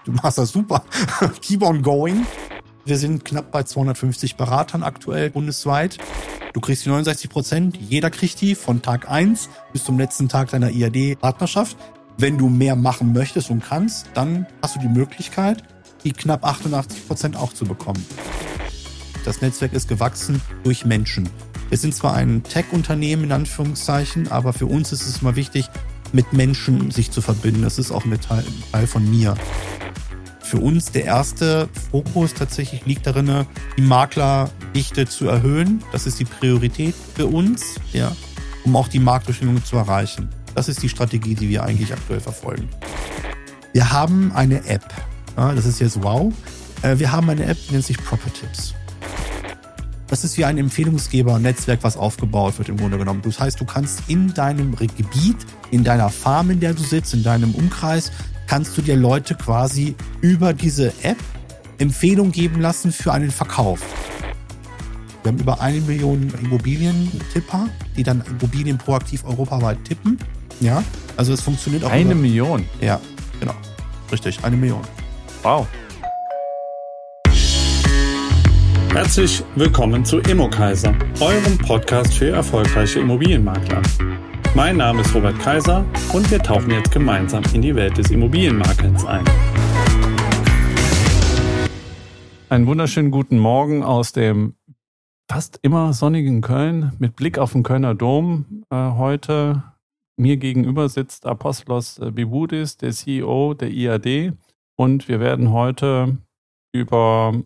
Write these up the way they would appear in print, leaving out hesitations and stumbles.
du machst das super. Keep on going. Wir sind knapp bei 250 Beratern aktuell bundesweit. Du kriegst die 69%, jeder kriegt die von Tag 1 bis zum letzten Tag deiner IAD-Partnerschaft. Wenn du mehr machen möchtest und kannst, dann hast du die Möglichkeit, die knapp 88% auch zu bekommen. Das Netzwerk ist gewachsen durch Menschen. Wir sind zwar ein Tech-Unternehmen in Anführungszeichen, aber für uns ist es immer wichtig, mit Menschen sich zu verbinden. Das ist auch ein Teil von mir. Für uns der erste Fokus tatsächlich liegt darin, die Maklerdichte zu erhöhen. Das ist die Priorität für uns, ja, um auch die Marktdurchdringung zu erreichen. Das ist die Strategie, die wir eigentlich aktuell verfolgen. Wir haben eine App. Ja, das ist jetzt wow. Wir haben eine App, die nennt sich ProperTips. Das ist wie ein Empfehlungsgeber-Netzwerk, was aufgebaut wird im Grunde genommen. Das heißt, du kannst in deinem Gebiet, in deiner Farm, in der du sitzt, in deinem Umkreis, kannst du dir Leute quasi über diese App Empfehlungen geben lassen für einen Verkauf. Wir haben über 1 Million Immobilientipper, die dann Immobilien proaktiv europaweit tippen. Ja, also es funktioniert auch. 1 Million? Ja, genau. Richtig, 1 Million. Wow. Herzlich willkommen zu ImmoKaiser, eurem Podcast für erfolgreiche Immobilienmakler. Mein Name ist Robert Kaiser und wir tauchen jetzt gemeinsam in die Welt des Immobilienmakels ein. Einen wunderschönen guten Morgen aus dem fast immer sonnigen Köln mit Blick auf den Kölner Dom. Heute mir gegenüber sitzt Apostolos Bibudis, der CEO der IAD, und wir werden heute über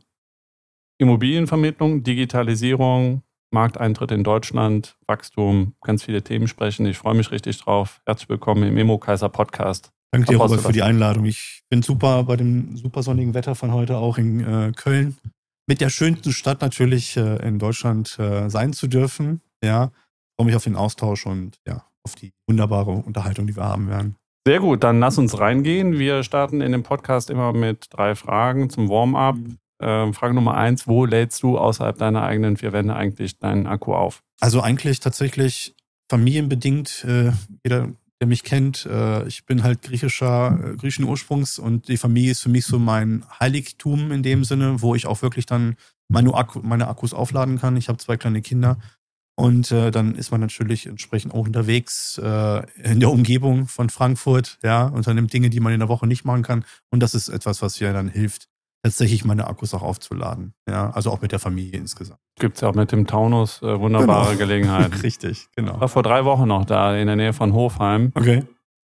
Immobilienvermittlung, Digitalisierung, Markteintritt in Deutschland, Wachstum, ganz viele Themen sprechen. Ich freue mich richtig drauf. Herzlich willkommen im ImmoKaiser Podcast. Danke dir, Robert, für die Einladung. Ich bin super bei dem super sonnigen Wetter von heute auch in Köln. Mit der schönsten Stadt natürlich in Deutschland sein zu dürfen. Ja, freue mich auf den Austausch und ja, auf die wunderbare Unterhaltung, die wir haben werden. Sehr gut, dann lass uns reingehen. Wir starten in dem Podcast immer mit 3 Fragen zum Warm-up. Frage Nummer 1, wo lädst du außerhalb deiner eigenen 4 Wände eigentlich deinen Akku auf? Also eigentlich tatsächlich familienbedingt. Jeder, der mich kennt, ich bin halt griechischen Ursprungs und die Familie ist für mich so mein Heiligtum in dem Sinne, wo ich auch wirklich dann meine Akkus aufladen kann. Ich habe 2 kleine Kinder und dann ist man natürlich entsprechend auch unterwegs in der Umgebung von Frankfurt, ja, unternimmt Dinge, die man in der Woche nicht machen kann, und das ist etwas, was mir dann hilft, tatsächlich meine Akkus auch aufzuladen. Ja, also auch mit der Familie insgesamt. Gibt es ja auch mit dem Taunus wunderbare Gelegenheit. Richtig, genau. War vor 3 Wochen noch da in der Nähe von Hofheim. Okay.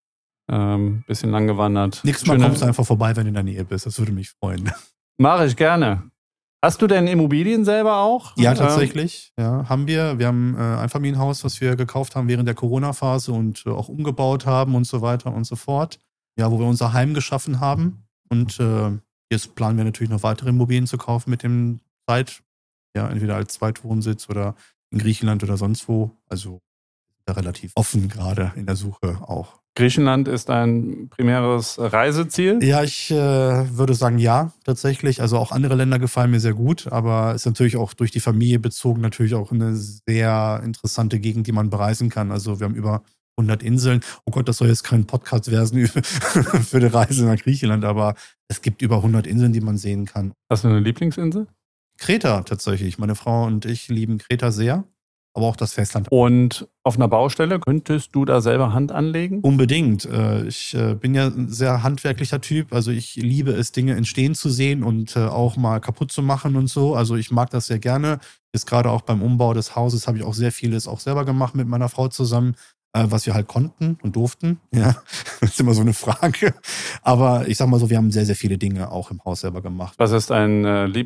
Bisschen lang gewandert. Nächstes Mal kommst du einfach vorbei, wenn du in der Nähe bist. Das würde mich freuen. Mache ich gerne. Hast du denn Immobilien selber auch? Ja, tatsächlich. Ja, haben wir. Wir haben ein Einfamilienhaus, was wir gekauft haben während der Corona-Phase und auch umgebaut haben und so weiter und so fort. Ja, wo wir unser Heim geschaffen haben. Und jetzt planen wir natürlich noch weitere Immobilien zu kaufen mit dem Zeit. Ja, entweder als Zweitwohnsitz oder in Griechenland oder sonst wo. Also relativ offen gerade in der Suche auch. Griechenland ist ein primäres Reiseziel? Ja, ich würde sagen ja, tatsächlich. Also auch andere Länder gefallen mir sehr gut, aber ist natürlich auch durch die Familie bezogen natürlich auch eine sehr interessante Gegend, die man bereisen kann. Also wir haben über 100 Inseln. Oh Gott, das soll jetzt kein Podcast werden für die Reise nach Griechenland, aber es gibt über 100 Inseln, die man sehen kann. Hast du eine Lieblingsinsel? Kreta tatsächlich. Meine Frau und ich lieben Kreta sehr, aber auch das Festland. Und auf einer Baustelle könntest du da selber Hand anlegen? Unbedingt. Ich bin ja ein sehr handwerklicher Typ. Also ich liebe es, Dinge entstehen zu sehen und auch mal kaputt zu machen und so. Also ich mag das sehr gerne. Jetzt gerade auch beim Umbau des Hauses habe ich auch sehr vieles auch selber gemacht mit meiner Frau zusammen, was wir halt konnten und durften. Ja, das ist immer so eine Frage. Aber ich sag mal so, wir haben sehr, sehr viele Dinge auch im Haus selber gemacht. Was ist dein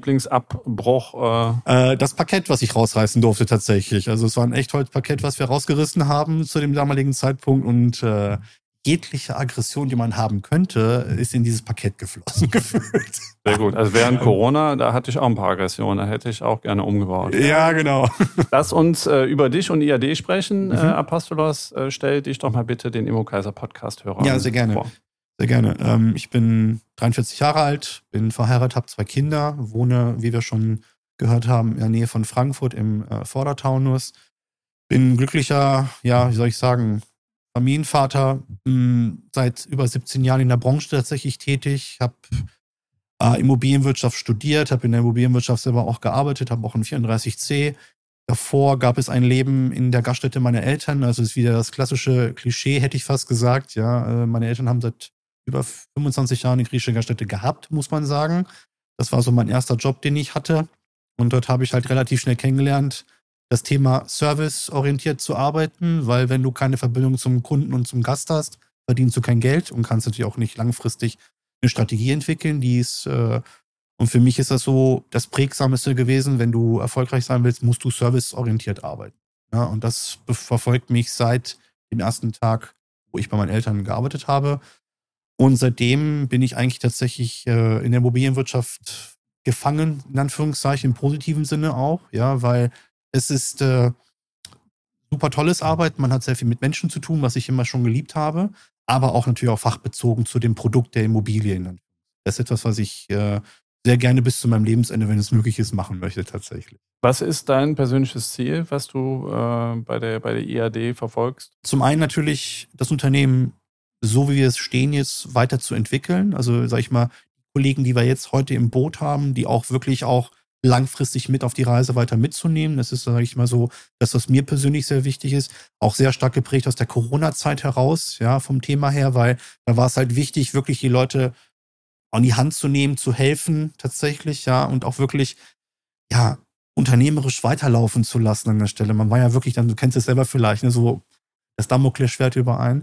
Lieblingsabbruch? Das Parkett, was ich rausreißen durfte tatsächlich. Also es war ein Echtholzparkett, was wir rausgerissen haben zu dem damaligen Zeitpunkt, und jegliche Aggression, die man haben könnte, ist in dieses Parkett geflossen gefühlt. Sehr gut. Also während Corona, da hatte ich auch ein paar Aggressionen. Da hätte ich auch gerne umgebaut. Ja, genau. Lass uns über dich und IAD sprechen. Apostolos, stell dich doch mal bitte den ImmoKaiser Podcast-Hörern Ja, sehr gerne. vor. Sehr gerne. Ich bin 43 Jahre alt, bin verheiratet, habe 2 Kinder, wohne, wie wir schon gehört haben, in der Nähe von Frankfurt im Vordertaunus. Bin glücklicher, ja, wie soll ich sagen, Familienvater, seit über 17 Jahren in der Branche tatsächlich tätig, habe Immobilienwirtschaft studiert, habe in der Immobilienwirtschaft selber auch gearbeitet, habe auch einen 34C. Davor gab es ein Leben in der Gaststätte meiner Eltern. Also ist wieder das klassische Klischee, hätte ich fast gesagt. Ja, meine Eltern haben seit über 25 Jahren eine griechische Gaststätte gehabt, muss man sagen. Das war so mein erster Job, den ich hatte. Und dort habe ich halt relativ schnell kennengelernt, das Thema serviceorientiert zu arbeiten, weil wenn du keine Verbindung zum Kunden und zum Gast hast, verdienst du kein Geld und kannst natürlich auch nicht langfristig eine Strategie entwickeln, und für mich ist das so das Prägsamste gewesen, wenn du erfolgreich sein willst, musst du serviceorientiert arbeiten. Ja, und das verfolgt mich seit dem ersten Tag, wo ich bei meinen Eltern gearbeitet habe. Und seitdem bin ich eigentlich tatsächlich in der Immobilienwirtschaft gefangen, in Anführungszeichen, im positiven Sinne auch, ja, weil es ist super tolles Arbeit, man hat sehr viel mit Menschen zu tun, was ich immer schon geliebt habe, aber auch natürlich auch fachbezogen zu dem Produkt der Immobilien. Das ist etwas, was ich sehr gerne bis zu meinem Lebensende, wenn es möglich ist, machen möchte tatsächlich. Was ist dein persönliches Ziel, was du bei der IAD verfolgst? Zum einen natürlich das Unternehmen, so wie wir es stehen, jetzt weiterzuentwickeln. Also sag ich mal, Kollegen, die wir jetzt heute im Boot haben, die auch wirklich auch langfristig mit auf die Reise weiter mitzunehmen. Das ist, sage ich mal so, das, was mir persönlich sehr wichtig ist. Auch sehr stark geprägt aus der Corona-Zeit heraus, ja, vom Thema her, weil da war es halt wichtig, wirklich die Leute an die Hand zu nehmen, zu helfen tatsächlich, ja, und auch wirklich, ja, unternehmerisch weiterlaufen zu lassen an der Stelle. Man war ja wirklich dann, du kennst es selber vielleicht, ne, so das Damoklesschwert über einen.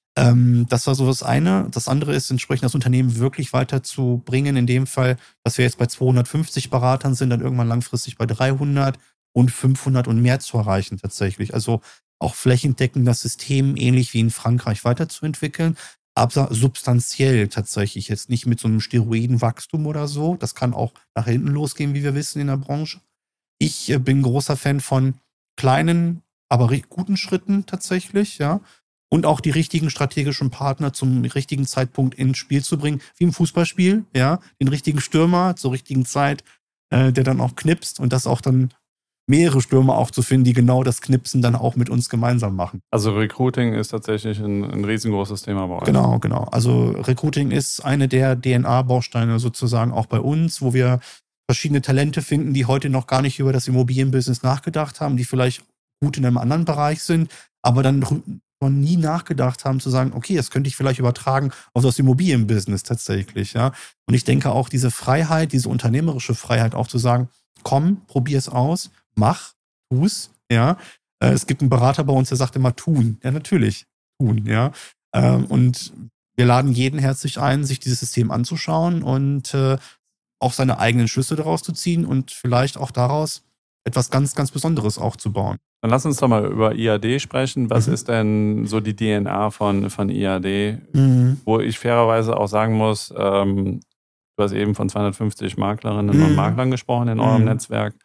Das war so das eine. Das andere ist entsprechend das Unternehmen wirklich weiterzubringen. In dem Fall, dass wir jetzt bei 250 Beratern sind, dann irgendwann langfristig bei 300 und 500 und mehr zu erreichen tatsächlich. Also auch flächendeckend das System ähnlich wie in Frankreich weiterzuentwickeln, aber substanziell tatsächlich. Jetzt nicht mit so einem Steroidenwachstum oder so. Das kann auch nach hinten losgehen, wie wir wissen in der Branche. Ich bin großer Fan von kleinen, aber guten Schritten tatsächlich, ja. Und auch die richtigen strategischen Partner zum richtigen Zeitpunkt ins Spiel zu bringen, wie im Fußballspiel, ja, den richtigen Stürmer zur richtigen Zeit, der dann auch knipst und das auch dann mehrere Stürmer auch zu finden, die genau das Knipsen dann auch mit uns gemeinsam machen. Also Recruiting ist tatsächlich ein riesengroßes Thema bei euch. Genau. Also Recruiting ist eine der DNA-Bausteine sozusagen auch bei uns, wo wir verschiedene Talente finden, die heute noch gar nicht über das Immobilienbusiness nachgedacht haben, die vielleicht gut in einem anderen Bereich sind, aber dann noch nie nachgedacht haben zu sagen, okay, das könnte ich vielleicht übertragen auf das Immobilienbusiness tatsächlich, ja. Und ich denke auch diese Freiheit, diese unternehmerische Freiheit auch zu sagen, komm, probier es aus, mach, tu's, ja. Es gibt einen Berater bei uns, der sagt immer tun. Ja, natürlich, tun, ja. Und wir laden jeden herzlich ein, sich dieses System anzuschauen und auch seine eigenen Schlüsse daraus zu ziehen und vielleicht auch daraus etwas ganz, ganz Besonderes auch zu bauen. Dann lass uns doch mal über IAD sprechen. Was ist denn so die DNA von IAD? Wo ich fairerweise auch sagen muss, du hast eben von 250 Maklerinnen und Maklern gesprochen in eurem Netzwerk.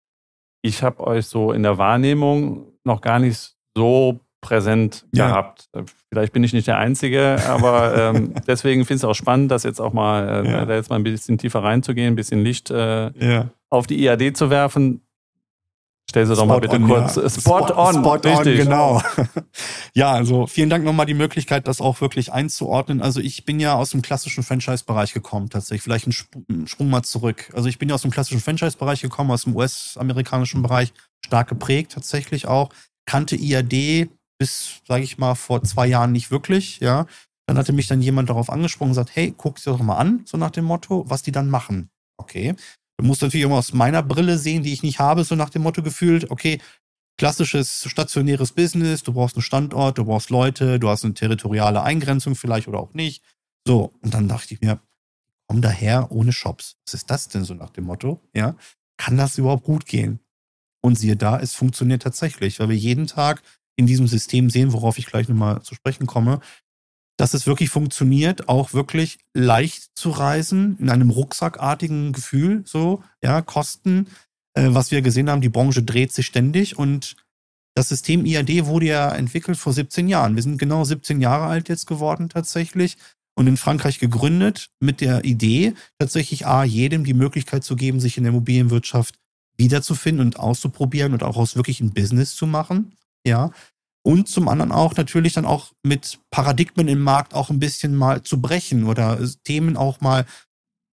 Ich habe euch so in der Wahrnehmung noch gar nicht so präsent gehabt. Vielleicht bin ich nicht der Einzige, aber deswegen finde ich es auch spannend, das jetzt auch mal, da jetzt mal ein bisschen tiefer reinzugehen, ein bisschen Licht auf die IAD zu werfen. Stell sie doch mal bitte kurz. Spot on, richtig. Genau. Ja, also vielen Dank nochmal die Möglichkeit, das auch wirklich einzuordnen. Also ich bin ja aus dem klassischen Franchise-Bereich gekommen tatsächlich. Vielleicht einen Sprung mal zurück. Also ich bin ja aus dem klassischen Franchise-Bereich gekommen, aus dem US-amerikanischen Bereich, stark geprägt tatsächlich auch. Kannte IAD bis, sage ich mal, vor 2 Jahren nicht wirklich, ja. Dann hatte mich dann jemand darauf angesprochen und gesagt, hey, guck dir doch mal an, so nach dem Motto, was die dann machen. Okay. Du musst natürlich immer aus meiner Brille sehen, die ich nicht habe, so nach dem Motto gefühlt, okay, klassisches stationäres Business, du brauchst einen Standort, du brauchst Leute, du hast eine territoriale Eingrenzung vielleicht oder auch nicht. So, und dann dachte ich mir, komm daher ohne Shops. Was ist das denn so nach dem Motto? Ja, kann das überhaupt gut gehen? Und siehe da, es funktioniert tatsächlich, weil wir jeden Tag in diesem System sehen, worauf ich gleich nochmal zu sprechen komme, dass es wirklich funktioniert, auch wirklich leicht zu reisen, in einem rucksackartigen Gefühl, so, ja, Kosten, was wir gesehen haben, die Branche dreht sich ständig und das System IAD wurde ja entwickelt vor 17 Jahren. Wir sind genau 17 Jahre alt jetzt geworden tatsächlich und in Frankreich gegründet mit der Idee, tatsächlich jedem die Möglichkeit zu geben, sich in der Immobilienwirtschaft wiederzufinden und auszuprobieren und auch aus wirklich ein Business zu machen, ja. Und zum anderen auch natürlich dann auch mit Paradigmen im Markt auch ein bisschen mal zu brechen oder Themen auch mal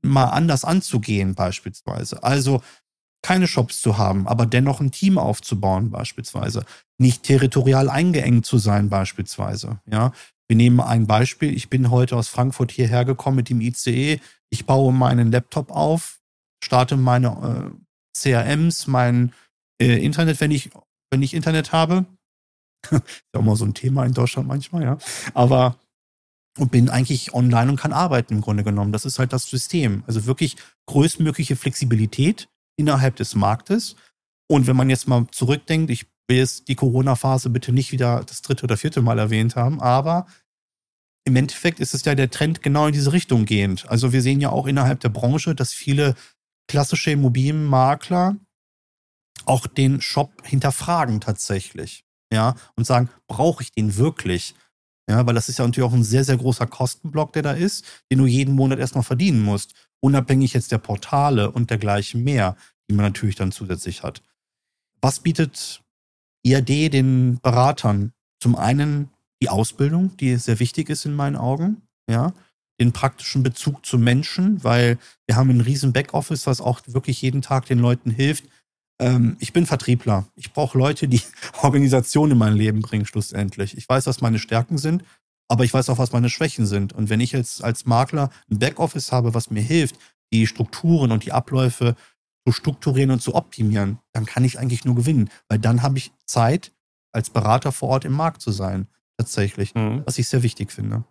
mal anders anzugehen beispielsweise. Also keine Shops zu haben, aber dennoch ein Team aufzubauen beispielsweise. Nicht territorial eingeengt zu sein beispielsweise. Ja, wir nehmen ein Beispiel. Ich bin heute aus Frankfurt hierher gekommen mit dem ICE. Ich baue meinen Laptop auf, starte meine CRMs, mein Internet, wenn ich Internet habe. Ist ja auch mal so ein Thema in Deutschland manchmal, ja. Aber und bin eigentlich online und kann arbeiten im Grunde genommen. Das ist halt das System. Also wirklich größtmögliche Flexibilität innerhalb des Marktes. Und wenn man jetzt mal zurückdenkt, ich will jetzt die Corona-Phase bitte nicht wieder das 3. oder 4. Mal erwähnt haben, aber im Endeffekt ist es ja der Trend genau in diese Richtung gehend. Also wir sehen ja auch innerhalb der Branche, dass viele klassische Immobilienmakler auch den Shop hinterfragen tatsächlich. Ja, und sagen, brauche ich den wirklich? Ja, weil das ist ja natürlich auch ein sehr, sehr großer Kostenblock, der da ist, den du jeden Monat erstmal verdienen musst. Unabhängig jetzt der Portale und dergleichen mehr, die man natürlich dann zusätzlich hat. Was bietet IAD den Beratern? Zum einen die Ausbildung, die sehr wichtig ist in meinen Augen. Ja, den praktischen Bezug zu Menschen, weil wir haben ein riesen Backoffice, was auch wirklich jeden Tag den Leuten hilft. Ich bin Vertriebler. Ich brauche Leute, die Organisation in mein Leben bringen, schlussendlich. Ich weiß, was meine Stärken sind, aber ich weiß auch, was meine Schwächen sind. Und wenn ich jetzt als Makler ein Backoffice habe, was mir hilft, die Strukturen und die Abläufe zu strukturieren und zu optimieren, dann kann ich eigentlich nur gewinnen. Weil dann habe ich Zeit, als Berater vor Ort im Markt zu sein. Tatsächlich. Was ich sehr wichtig finde.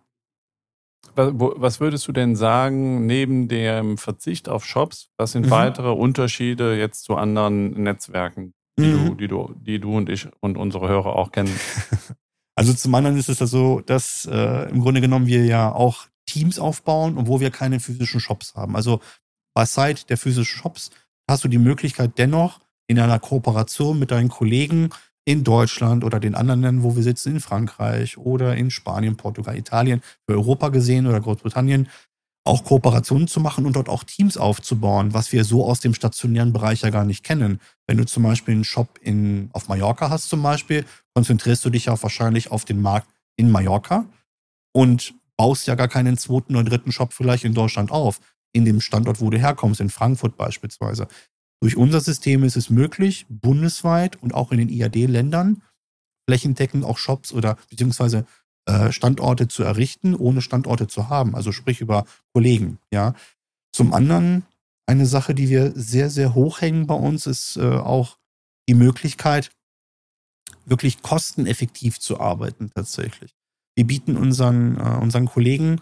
Was würdest du denn sagen, neben dem Verzicht auf Shops, was sind weitere Unterschiede jetzt zu anderen Netzwerken, die du und ich und unsere Hörer auch kennen? Also zum anderen ist es ja so, dass im Grunde genommen wir ja auch Teams aufbauen, obwohl wir keine physischen Shops haben. Also bei Site der physischen Shops hast du die Möglichkeit dennoch in einer Kooperation mit deinen Kollegen in Deutschland oder den anderen Ländern, wo wir sitzen, in Frankreich oder in Spanien, Portugal, Italien, für Europa gesehen oder Großbritannien, auch Kooperationen zu machen und dort auch Teams aufzubauen, was wir so aus dem stationären Bereich ja gar nicht kennen. Wenn du zum Beispiel einen Shop auf Mallorca hast zum Beispiel, konzentrierst du dich ja wahrscheinlich auf den Markt in Mallorca und baust ja gar keinen 2. oder 3. Shop vielleicht in Deutschland auf, in dem Standort, wo du herkommst, in Frankfurt beispielsweise. Durch unser System ist es möglich, bundesweit und auch in den IAD-Ländern flächendeckend auch Shops oder beziehungsweise Standorte zu errichten, ohne Standorte zu haben. Also sprich über Kollegen. Ja. Zum anderen eine Sache, die wir sehr, sehr hoch hängen bei uns, ist auch die Möglichkeit, wirklich kosteneffektiv zu arbeiten tatsächlich. Wir bieten unseren Kollegen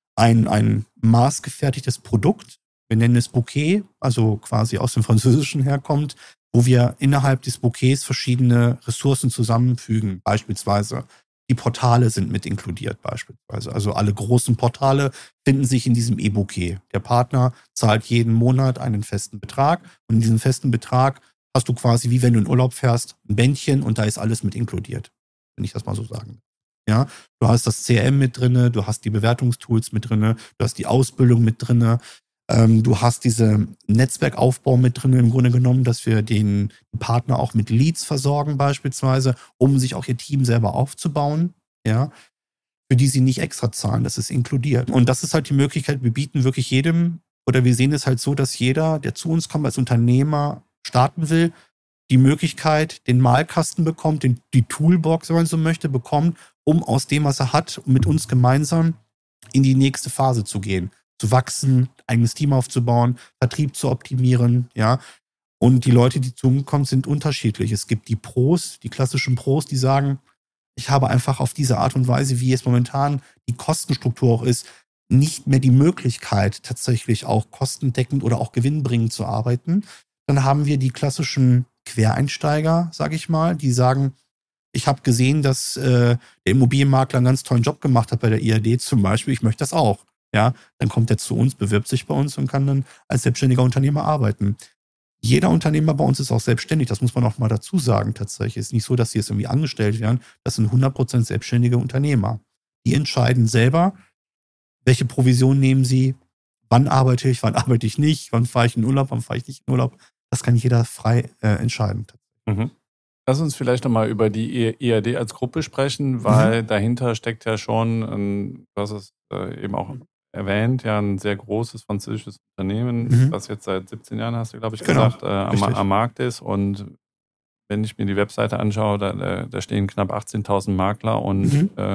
ein maßgefertigtes Produkt. Wir nennen es Bouquet, also quasi aus dem Französischen herkommt, wo wir innerhalb des Bouquets verschiedene Ressourcen zusammenfügen. Beispielsweise die Portale sind mit inkludiert beispielsweise. Also alle großen Portale finden sich in diesem E-Bouquet. Der Partner zahlt jeden Monat einen festen Betrag und in diesem festen Betrag hast du quasi, wie wenn du in Urlaub fährst, ein Bändchen und da ist alles mit inkludiert. Wenn ich das mal so sagen. Ja, du hast das CRM mit drinne, du hast die Bewertungstools mit drinne, du hast die Ausbildung mit drinne. Du hast diese Netzwerkaufbau mit drin im Grunde genommen, dass wir den Partner auch mit Leads versorgen beispielsweise, um sich auch ihr Team selber aufzubauen, ja, für die sie nicht extra zahlen, das ist inkludiert. Und das ist halt die Möglichkeit, wir bieten wirklich jedem, oder wir sehen es halt so, dass jeder, der zu uns kommt als Unternehmer starten will, die Möglichkeit, den Malkasten bekommt, die Toolbox, wenn man so möchte, bekommt, um aus dem, was er hat, mit uns gemeinsam in die nächste Phase zu gehen. Zu wachsen, eigenes Team aufzubauen, Vertrieb zu optimieren, ja. Und die Leute, die zu uns kommen, sind unterschiedlich. Es gibt die Pros, die klassischen Pros, die sagen, ich habe einfach auf diese Art und Weise, wie es momentan die Kostenstruktur auch ist, nicht mehr die Möglichkeit, tatsächlich auch kostendeckend oder auch gewinnbringend zu arbeiten. Dann haben wir die klassischen Quereinsteiger, sage ich mal, die sagen, ich habe gesehen, dass der Immobilienmakler einen ganz tollen Job gemacht hat bei der IAD zum Beispiel, ich möchte das auch. Ja, dann kommt er zu uns, bewirbt sich bei uns und kann dann als selbstständiger Unternehmer arbeiten. Jeder Unternehmer bei uns ist auch selbstständig, das muss man auch mal dazu sagen tatsächlich. Es ist nicht so, dass sie jetzt irgendwie angestellt werden, das sind 100% selbstständige Unternehmer. Die entscheiden selber, welche Provision nehmen sie, wann arbeite ich nicht, wann fahre ich in Urlaub, wann fahre ich nicht in Urlaub. Das kann jeder frei entscheiden. Mhm. Lass uns vielleicht nochmal über die IAD als Gruppe sprechen, weil dahinter steckt ja schon, du hast es eben auch erwähnt, ja ein sehr großes französisches Unternehmen, was jetzt seit 17 Jahren, hast du, glaube ich, gesagt, am Markt ist. Und wenn ich mir die Webseite anschaue, da stehen knapp 18.000 Makler und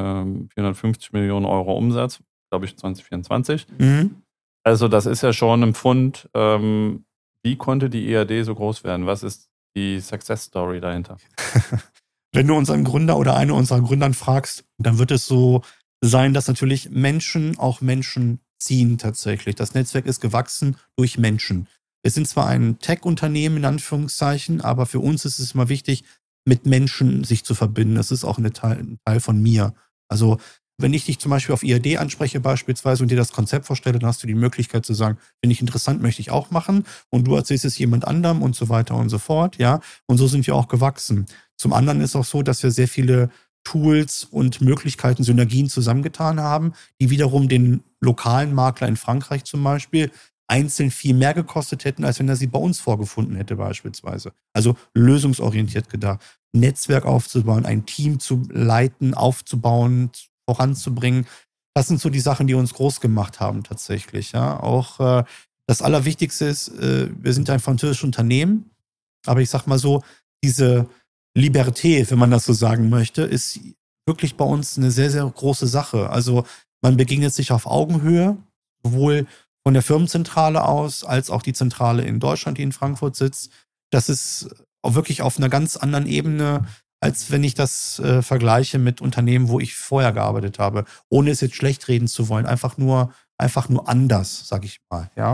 450 Millionen Euro Umsatz, glaube ich, 2024. Also das ist ja schon ein Pfund. Wie konnte die IAD so groß werden? Was ist die Success Story dahinter? Wenn du unseren Gründer oder eine unserer Gründern fragst, dann wird es so sein, dass natürlich Menschen auch Menschen ziehen tatsächlich. Das Netzwerk ist gewachsen durch Menschen. Wir sind zwar ein Tech-Unternehmen in Anführungszeichen, aber für uns ist es immer wichtig, mit Menschen sich zu verbinden. Das ist auch ein Teil von mir. Also wenn ich dich zum Beispiel auf IAD anspreche beispielsweise und dir das Konzept vorstelle, dann hast du die Möglichkeit zu sagen, finde ich interessant, möchte ich auch machen. Und du erzählst es jemand anderem und so weiter und so fort. Ja. Und so sind wir auch gewachsen. Zum anderen ist auch so, dass wir sehr viele Tools und Möglichkeiten, Synergien zusammengetan haben, die wiederum den lokalen Makler in Frankreich zum Beispiel einzeln viel mehr gekostet hätten, als wenn er sie bei uns vorgefunden hätte beispielsweise. Also lösungsorientiert gedacht. Netzwerk aufzubauen, ein Team zu leiten, aufzubauen, voranzubringen. Das sind so die Sachen, die uns groß gemacht haben tatsächlich. Ja. Auch das Allerwichtigste ist, wir sind ein französisches Unternehmen, aber ich sag mal so, diese Liberté, wenn man das so sagen möchte, ist wirklich bei uns eine sehr, sehr große Sache. Also man begegnet sich auf Augenhöhe, sowohl von der Firmenzentrale aus, als auch die Zentrale in Deutschland, die in Frankfurt sitzt. Das ist auch wirklich auf einer ganz anderen Ebene, als wenn ich das vergleiche mit Unternehmen, wo ich vorher gearbeitet habe. Ohne es jetzt schlecht reden zu wollen. Einfach nur anders, sag ich mal. Ja?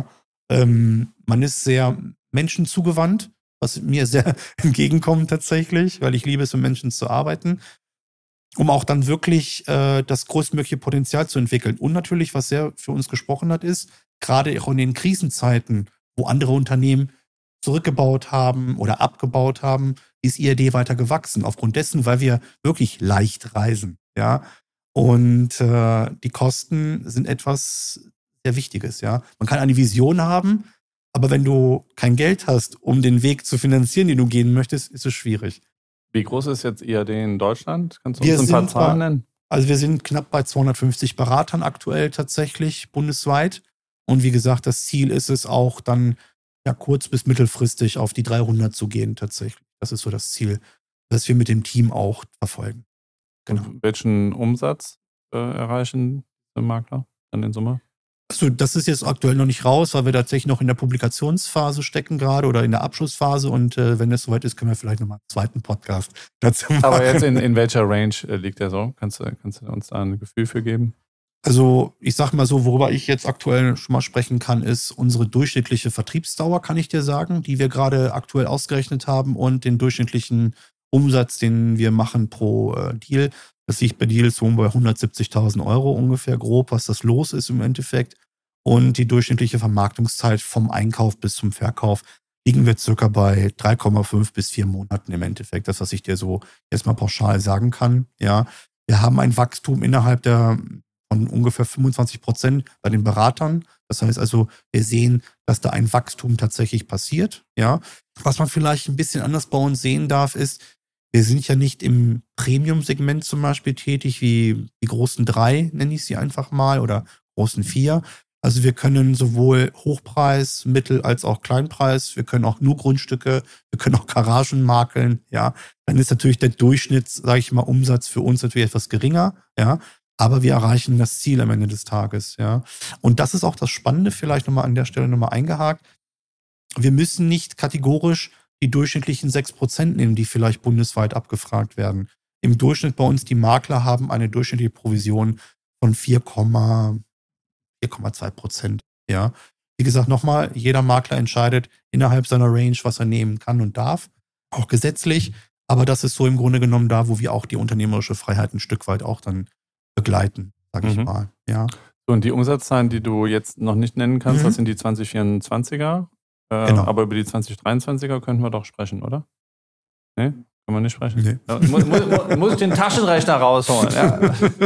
Man ist sehr menschenzugewandt, was mir sehr entgegenkommt tatsächlich, weil ich liebe es, mit Menschen zu arbeiten, um auch dann wirklich das größtmögliche Potenzial zu entwickeln. Und natürlich, was sehr für uns gesprochen hat, ist, gerade auch in den Krisenzeiten, wo andere Unternehmen zurückgebaut haben oder abgebaut haben, ist IAD weiter gewachsen. Aufgrund dessen, weil wir wirklich leicht reisen. Ja? Und die Kosten sind etwas sehr Wichtiges. Ja? Man kann eine Vision haben, aber wenn du kein Geld hast, um den Weg zu finanzieren, den du gehen möchtest, ist es schwierig. Wie groß ist jetzt IAD in Deutschland? Kannst du uns ein paar Zahlen nennen? Also wir sind knapp bei 250 Beratern aktuell tatsächlich bundesweit. Und wie gesagt, das Ziel ist es auch dann ja kurz- bis mittelfristig auf die 300 zu gehen tatsächlich. Das ist so das Ziel, das wir mit dem Team auch verfolgen. Genau. Und welchen Umsatz erreichen die Makler dann in Summe? Also das ist jetzt aktuell noch nicht raus, weil wir tatsächlich noch in der Publikationsphase stecken gerade oder in der Abschlussphase. Und wenn es soweit ist, können wir vielleicht nochmal einen zweiten Podcast dazu machen. Aber jetzt in welcher Range liegt der so? Kannst du uns da ein Gefühl für geben? Also ich sag mal so, worüber ich jetzt aktuell schon mal sprechen kann, ist unsere durchschnittliche Vertriebsdauer, kann ich dir sagen, die wir gerade aktuell ausgerechnet haben und den durchschnittlichen Umsatz, den wir machen pro Deal. Das liegt bei Deals so bei 170.000 Euro ungefähr grob, was das los ist im Endeffekt. Und die durchschnittliche Vermarktungszeit vom Einkauf bis zum Verkauf liegen wir circa bei 3,5 bis 4 Monaten im Endeffekt. Das, was ich dir so jetzt mal pauschal sagen kann. Ja, wir haben ein Wachstum innerhalb von ungefähr 25% bei den Beratern. Das heißt also, wir sehen, dass da ein Wachstum tatsächlich passiert. Ja, was man vielleicht ein bisschen anders bei uns sehen darf, ist, wir sind ja nicht im Premium-Segment zum Beispiel tätig, wie die großen 3, nenne ich sie einfach mal, oder großen 4. Also wir können sowohl Hochpreis, Mittel- als auch Kleinpreis, wir können auch nur Grundstücke, wir können auch Garagen makeln, ja. Dann ist natürlich der Durchschnitt, sage ich mal, Umsatz für uns natürlich etwas geringer, ja. Aber wir erreichen das Ziel am Ende des Tages, ja. Und das ist auch das Spannende, vielleicht nochmal an der Stelle nochmal eingehakt. Wir müssen nicht kategorisch die durchschnittlichen 6% nehmen, die vielleicht bundesweit abgefragt werden. Im Durchschnitt bei uns, die Makler haben eine durchschnittliche Provision von 4,2%. Ja. Wie gesagt, nochmal, jeder Makler entscheidet innerhalb seiner Range, was er nehmen kann und darf, auch gesetzlich. Aber das ist so im Grunde genommen da, wo wir auch die unternehmerische Freiheit ein Stück weit auch dann begleiten, sage ich mal. Ja. Und die Umsatzzahlen, die du jetzt noch nicht nennen kannst, das sind die 2024er. Genau. Aber über die 2023er könnten wir doch sprechen, oder? Nee? Können wir nicht sprechen? Nee. Ja, muss ich den Taschenrechner rausholen? Ja.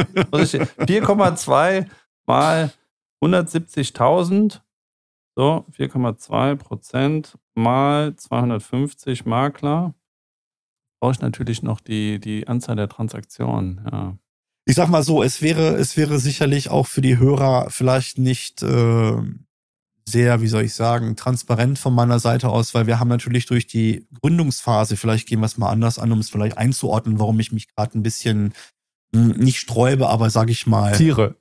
4,2 mal 170.000, so 4,2% mal 250 Makler. Brauche ich natürlich noch die Anzahl der Transaktionen. Ja. Ich sag mal so, es wäre sicherlich auch für die Hörer vielleicht nicht sehr, wie soll ich sagen, transparent von meiner Seite aus, weil wir haben natürlich durch die Gründungsphase, vielleicht gehen wir es mal anders an, um es vielleicht einzuordnen, warum ich mich gerade ein bisschen nicht sträube, aber sag ich mal. Tiere.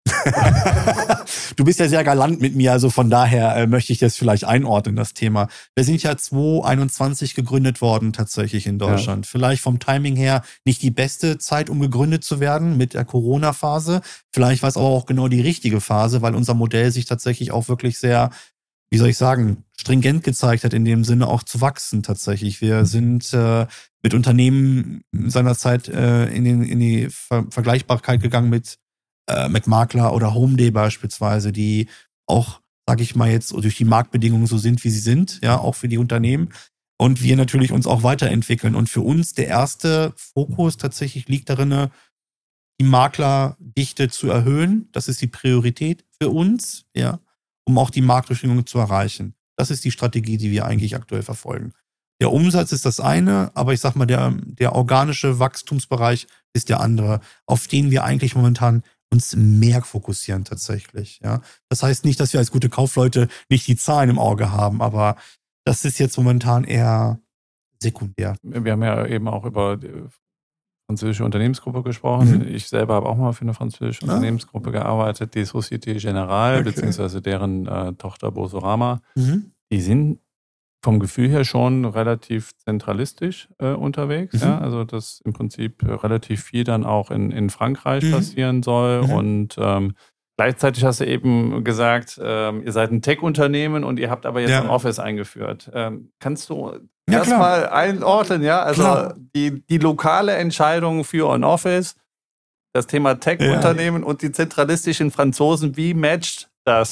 Du bist ja sehr galant mit mir, also von daher möchte ich das vielleicht einordnen, das Thema. Wir sind ja 2021 gegründet worden, tatsächlich in Deutschland. Ja. Vielleicht vom Timing her nicht die beste Zeit, um gegründet zu werden mit der Corona-Phase. Vielleicht war es aber auch genau die richtige Phase, weil unser Modell sich tatsächlich auch wirklich sehr, wie soll ich sagen, stringent gezeigt hat, in dem Sinne auch zu wachsen tatsächlich. Wir sind mit Unternehmen seinerzeit in die Vergleichbarkeit gegangen mit McMakler oder Homeday beispielsweise, die auch, sag ich mal jetzt, durch die Marktbedingungen so sind, wie sie sind, ja, auch für die Unternehmen. Und wir natürlich uns auch weiterentwickeln. Und für uns der erste Fokus tatsächlich liegt darin, die Maklerdichte zu erhöhen. Das ist die Priorität für uns, ja, um auch die Marktdurchdringung zu erreichen. Das ist die Strategie, die wir eigentlich aktuell verfolgen. Der Umsatz ist das eine, aber ich sag mal, der organische Wachstumsbereich ist der andere, auf den wir eigentlich momentan uns mehr fokussieren tatsächlich, ja. Das heißt nicht, dass wir als gute Kaufleute nicht die Zahlen im Auge haben, aber das ist jetzt momentan eher sekundär. Wir haben ja eben auch über die französische Unternehmensgruppe gesprochen. Ich selber habe auch mal für eine französische Unternehmensgruppe gearbeitet, die Société Générale, beziehungsweise deren Tochter Boursorama. Die sind vom Gefühl her schon relativ zentralistisch unterwegs. Ja? Also dass im Prinzip relativ viel dann auch in Frankreich passieren soll. Und gleichzeitig hast du eben gesagt, ihr seid ein Tech-Unternehmen und ihr habt aber jetzt ein Office eingeführt. Kannst du das mal einordnen? Ja? Also die lokale Entscheidung für ein Office, das Thema Tech-Unternehmen und die zentralistischen Franzosen, wie matcht das?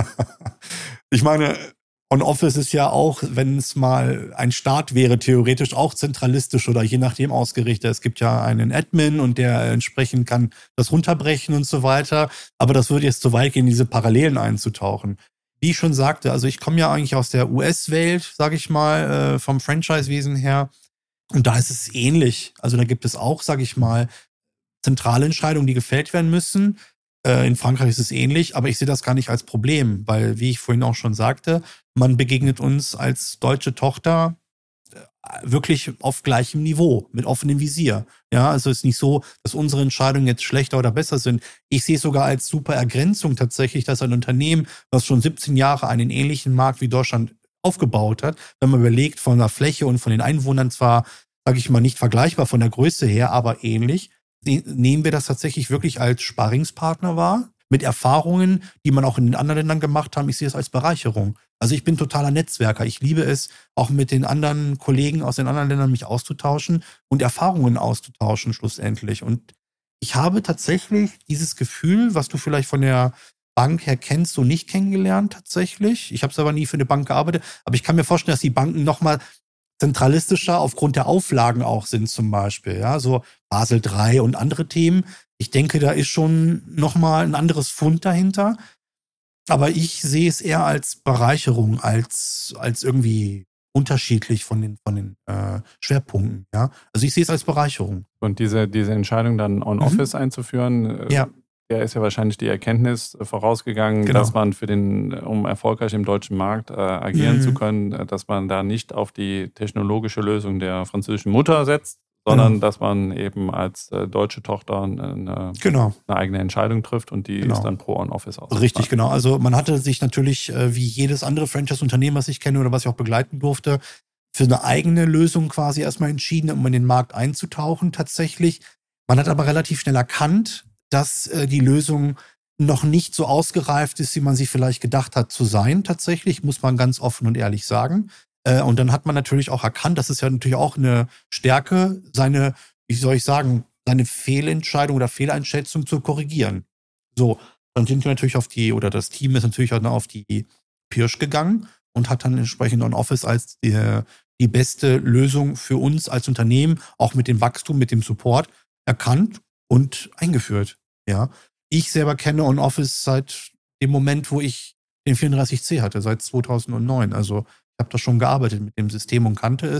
Ich meine, On-Office ist ja auch, wenn es mal ein Staat wäre, theoretisch auch zentralistisch oder je nachdem ausgerichtet. Es gibt ja einen Admin und der entsprechend kann das runterbrechen und so weiter. Aber das würde jetzt zu weit gehen, diese Parallelen einzutauchen. Wie ich schon sagte, also ich komme ja eigentlich aus der US-Welt, sage ich mal, vom Franchise-Wesen her. Und da ist es ähnlich. Also da gibt es auch, sage ich mal, zentrale Entscheidungen, die gefällt werden müssen. In Frankreich ist es ähnlich, aber ich sehe das gar nicht als Problem, weil, wie ich vorhin auch schon sagte, man begegnet uns als deutsche Tochter wirklich auf gleichem Niveau, mit offenem Visier. Ja, also es ist nicht so, dass unsere Entscheidungen jetzt schlechter oder besser sind. Ich sehe es sogar als super Ergrenzung tatsächlich, dass ein Unternehmen, was schon 17 Jahre einen ähnlichen Markt wie Deutschland aufgebaut hat, wenn man überlegt, von der Fläche und von den Einwohnern zwar, sage ich mal, nicht vergleichbar von der Größe her, aber ähnlich, nehmen wir das tatsächlich wirklich als Sparringspartner wahr, mit Erfahrungen, die man auch in den anderen Ländern gemacht haben. Ich sehe es als Bereicherung. Also ich bin totaler Netzwerker. Ich liebe es, auch mit den anderen Kollegen aus den anderen Ländern mich auszutauschen und Erfahrungen auszutauschen schlussendlich. Und ich habe tatsächlich dieses Gefühl, was du vielleicht von der Bank her kennst, so nicht kennengelernt tatsächlich. Ich habe es aber nie für eine Bank gearbeitet. Aber ich kann mir vorstellen, dass die Banken nochmal zentralistischer aufgrund der Auflagen auch sind zum Beispiel, ja, so Basel III und andere Themen. Ich denke, da ist schon nochmal ein anderes Fund dahinter. Aber ich sehe es eher als Bereicherung, als irgendwie unterschiedlich von den Schwerpunkten, ja. Also ich sehe es als Bereicherung. Und diese Entscheidung dann On-Office einzuführen, der ist ja wahrscheinlich die Erkenntnis vorausgegangen, dass man um erfolgreich im deutschen Markt agieren zu können, dass man da nicht auf die technologische Lösung der französischen Mutter setzt, sondern dass man eben als deutsche Tochter eine eigene Entscheidung trifft und die ist dann pro On-Office aus. Richtig, genau. Also man hatte sich natürlich, wie jedes andere Franchise-Unternehmen, was ich kenne oder was ich auch begleiten durfte, für eine eigene Lösung quasi erstmal entschieden, um in den Markt einzutauchen tatsächlich. Man hat aber relativ schnell erkannt, dass die Lösung noch nicht so ausgereift ist, wie man sie vielleicht gedacht hat zu sein tatsächlich, muss man ganz offen und ehrlich sagen. Und dann hat man natürlich auch erkannt, das ist ja natürlich auch eine Stärke, seine Fehlentscheidung oder Fehleinschätzung zu korrigieren. So, dann sind wir natürlich das Team ist natürlich auch auf die Pirsch gegangen und hat dann entsprechend On-Office als die beste Lösung für uns als Unternehmen, auch mit dem Wachstum, mit dem Support erkannt und eingeführt. Ja, ich selber kenne On-Office seit dem Moment, wo ich den 34C hatte, seit 2009. Also ich habe da schon gearbeitet mit dem System und kannte es.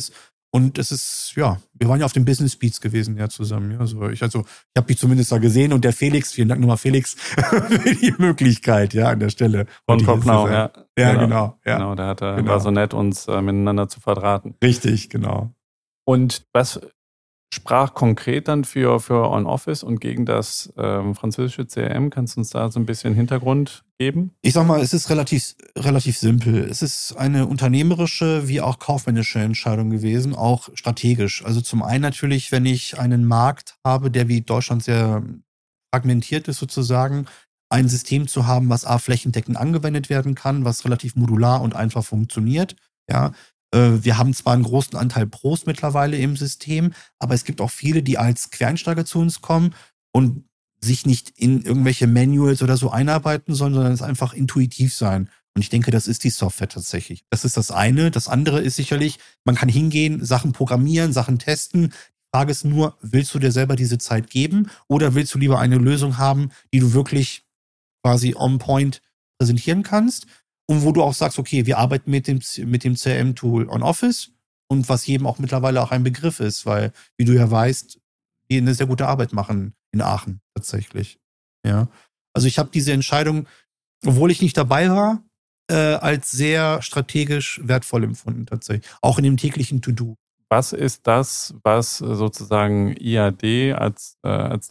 Und es ist, ja, wir waren ja auf den Business Beats gewesen ja zusammen. Ja. Also ich habe mich zumindest da gesehen und der Felix, vielen Dank nochmal Felix, für die Möglichkeit, ja, an der Stelle. Von Kopnau, ja. Ja, genau. Ja. Genau, war so nett, uns miteinander zu verdrahten. Richtig, genau. Und was sprach konkret dann für OnOffice und gegen das französische CRM? Kannst du uns da so ein bisschen Hintergrund geben? Ich sag mal, es ist relativ simpel. Es ist eine unternehmerische wie auch kaufmännische Entscheidung gewesen, auch strategisch. Also zum einen natürlich, wenn ich einen Markt habe, der wie Deutschland sehr fragmentiert ist sozusagen, ein System zu haben, was flächendeckend angewendet werden kann, was relativ modular und einfach funktioniert. Ja, wir haben zwar einen großen Anteil Pros mittlerweile im System, aber es gibt auch viele, die als Quereinsteiger zu uns kommen und sich nicht in irgendwelche Manuals oder so einarbeiten sollen, sondern es einfach intuitiv sein. Und ich denke, das ist die Software tatsächlich. Das ist das eine. Das andere ist sicherlich, man kann hingehen, Sachen programmieren, Sachen testen. Die Frage ist nur, willst du dir selber diese Zeit geben oder willst du lieber eine Lösung haben, die du wirklich quasi on point präsentieren kannst und wo du auch sagst, okay, wir arbeiten mit dem CRM-Tool OnOffice und was jedem auch mittlerweile auch ein Begriff ist, weil, wie du ja weißt, die eine sehr gute Arbeit machen in Aachen tatsächlich. Ja. Also ich habe diese Entscheidung, obwohl ich nicht dabei war, als sehr strategisch wertvoll empfunden tatsächlich. Auch in dem täglichen To-Do. Was ist das, was sozusagen IAD als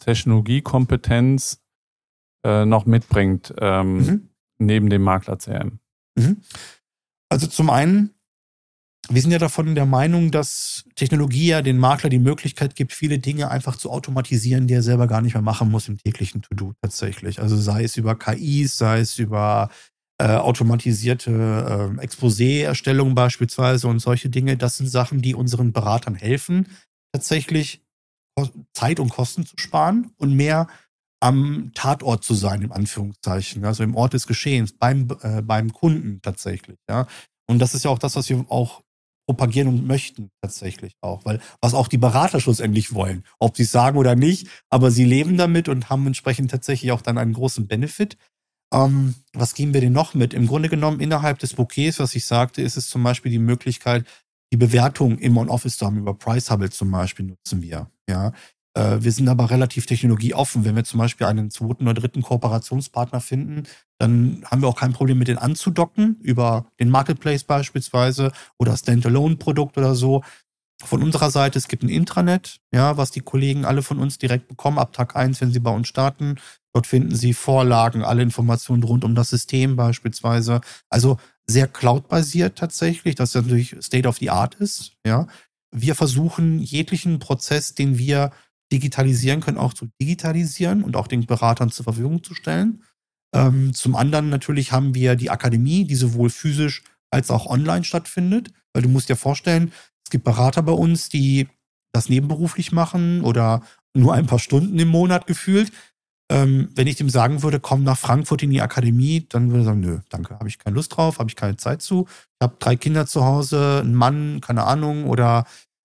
Technologiekompetenz noch mitbringt, neben dem Makler-CRM? Also zum einen, wir sind ja davon der Meinung, dass Technologie ja den Makler die Möglichkeit gibt, viele Dinge einfach zu automatisieren, die er selber gar nicht mehr machen muss im täglichen To-Do tatsächlich. Also sei es über KIs, sei es über automatisierte Exposé-Erstellung beispielsweise und solche Dinge. Das sind Sachen, die unseren Beratern helfen, tatsächlich Zeit und Kosten zu sparen und mehr am Tatort zu sein, im Anführungszeichen. Also im Ort des Geschehens, beim Kunden tatsächlich. Ja. Und das ist ja auch das, was wir auch propagieren und möchten tatsächlich auch. Weil was auch die Berater schlussendlich wollen. Ob sie es sagen oder nicht, aber sie leben damit und haben entsprechend tatsächlich auch dann einen großen Benefit. Was geben wir denn noch mit? Im Grunde genommen innerhalb des Bouquets, was ich sagte, ist es zum Beispiel die Möglichkeit, die Bewertung im OnOffice zu haben. Über Priceable zum Beispiel nutzen wir. Ja. Wir sind aber relativ technologieoffen. Wenn wir zum Beispiel einen zweiten oder dritten Kooperationspartner finden, dann haben wir auch kein Problem mit denen anzudocken, über den Marketplace beispielsweise oder Standalone-Produkt oder so. Von unserer Seite, es gibt ein Intranet, ja, was die Kollegen alle von uns direkt bekommen, ab Tag 1, wenn sie bei uns starten. Dort finden sie Vorlagen, alle Informationen rund um das System beispielsweise. Also sehr cloud-basiert tatsächlich, das natürlich State of the Art ist. Ja. Wir versuchen, jeglichen Prozess, den wir digitalisieren können, auch zu digitalisieren und auch den Beratern zur Verfügung zu stellen. Zum anderen natürlich haben wir die Akademie, die sowohl physisch als auch online stattfindet. Weil du musst dir vorstellen, es gibt Berater bei uns, die das nebenberuflich machen oder nur ein paar Stunden im Monat gefühlt. Wenn ich dem sagen würde, komm nach Frankfurt in die Akademie, dann würde er sagen, nö, danke, habe ich keine Lust drauf, habe ich keine Zeit zu. Ich habe 3 Kinder zu Hause, einen Mann, keine Ahnung, oder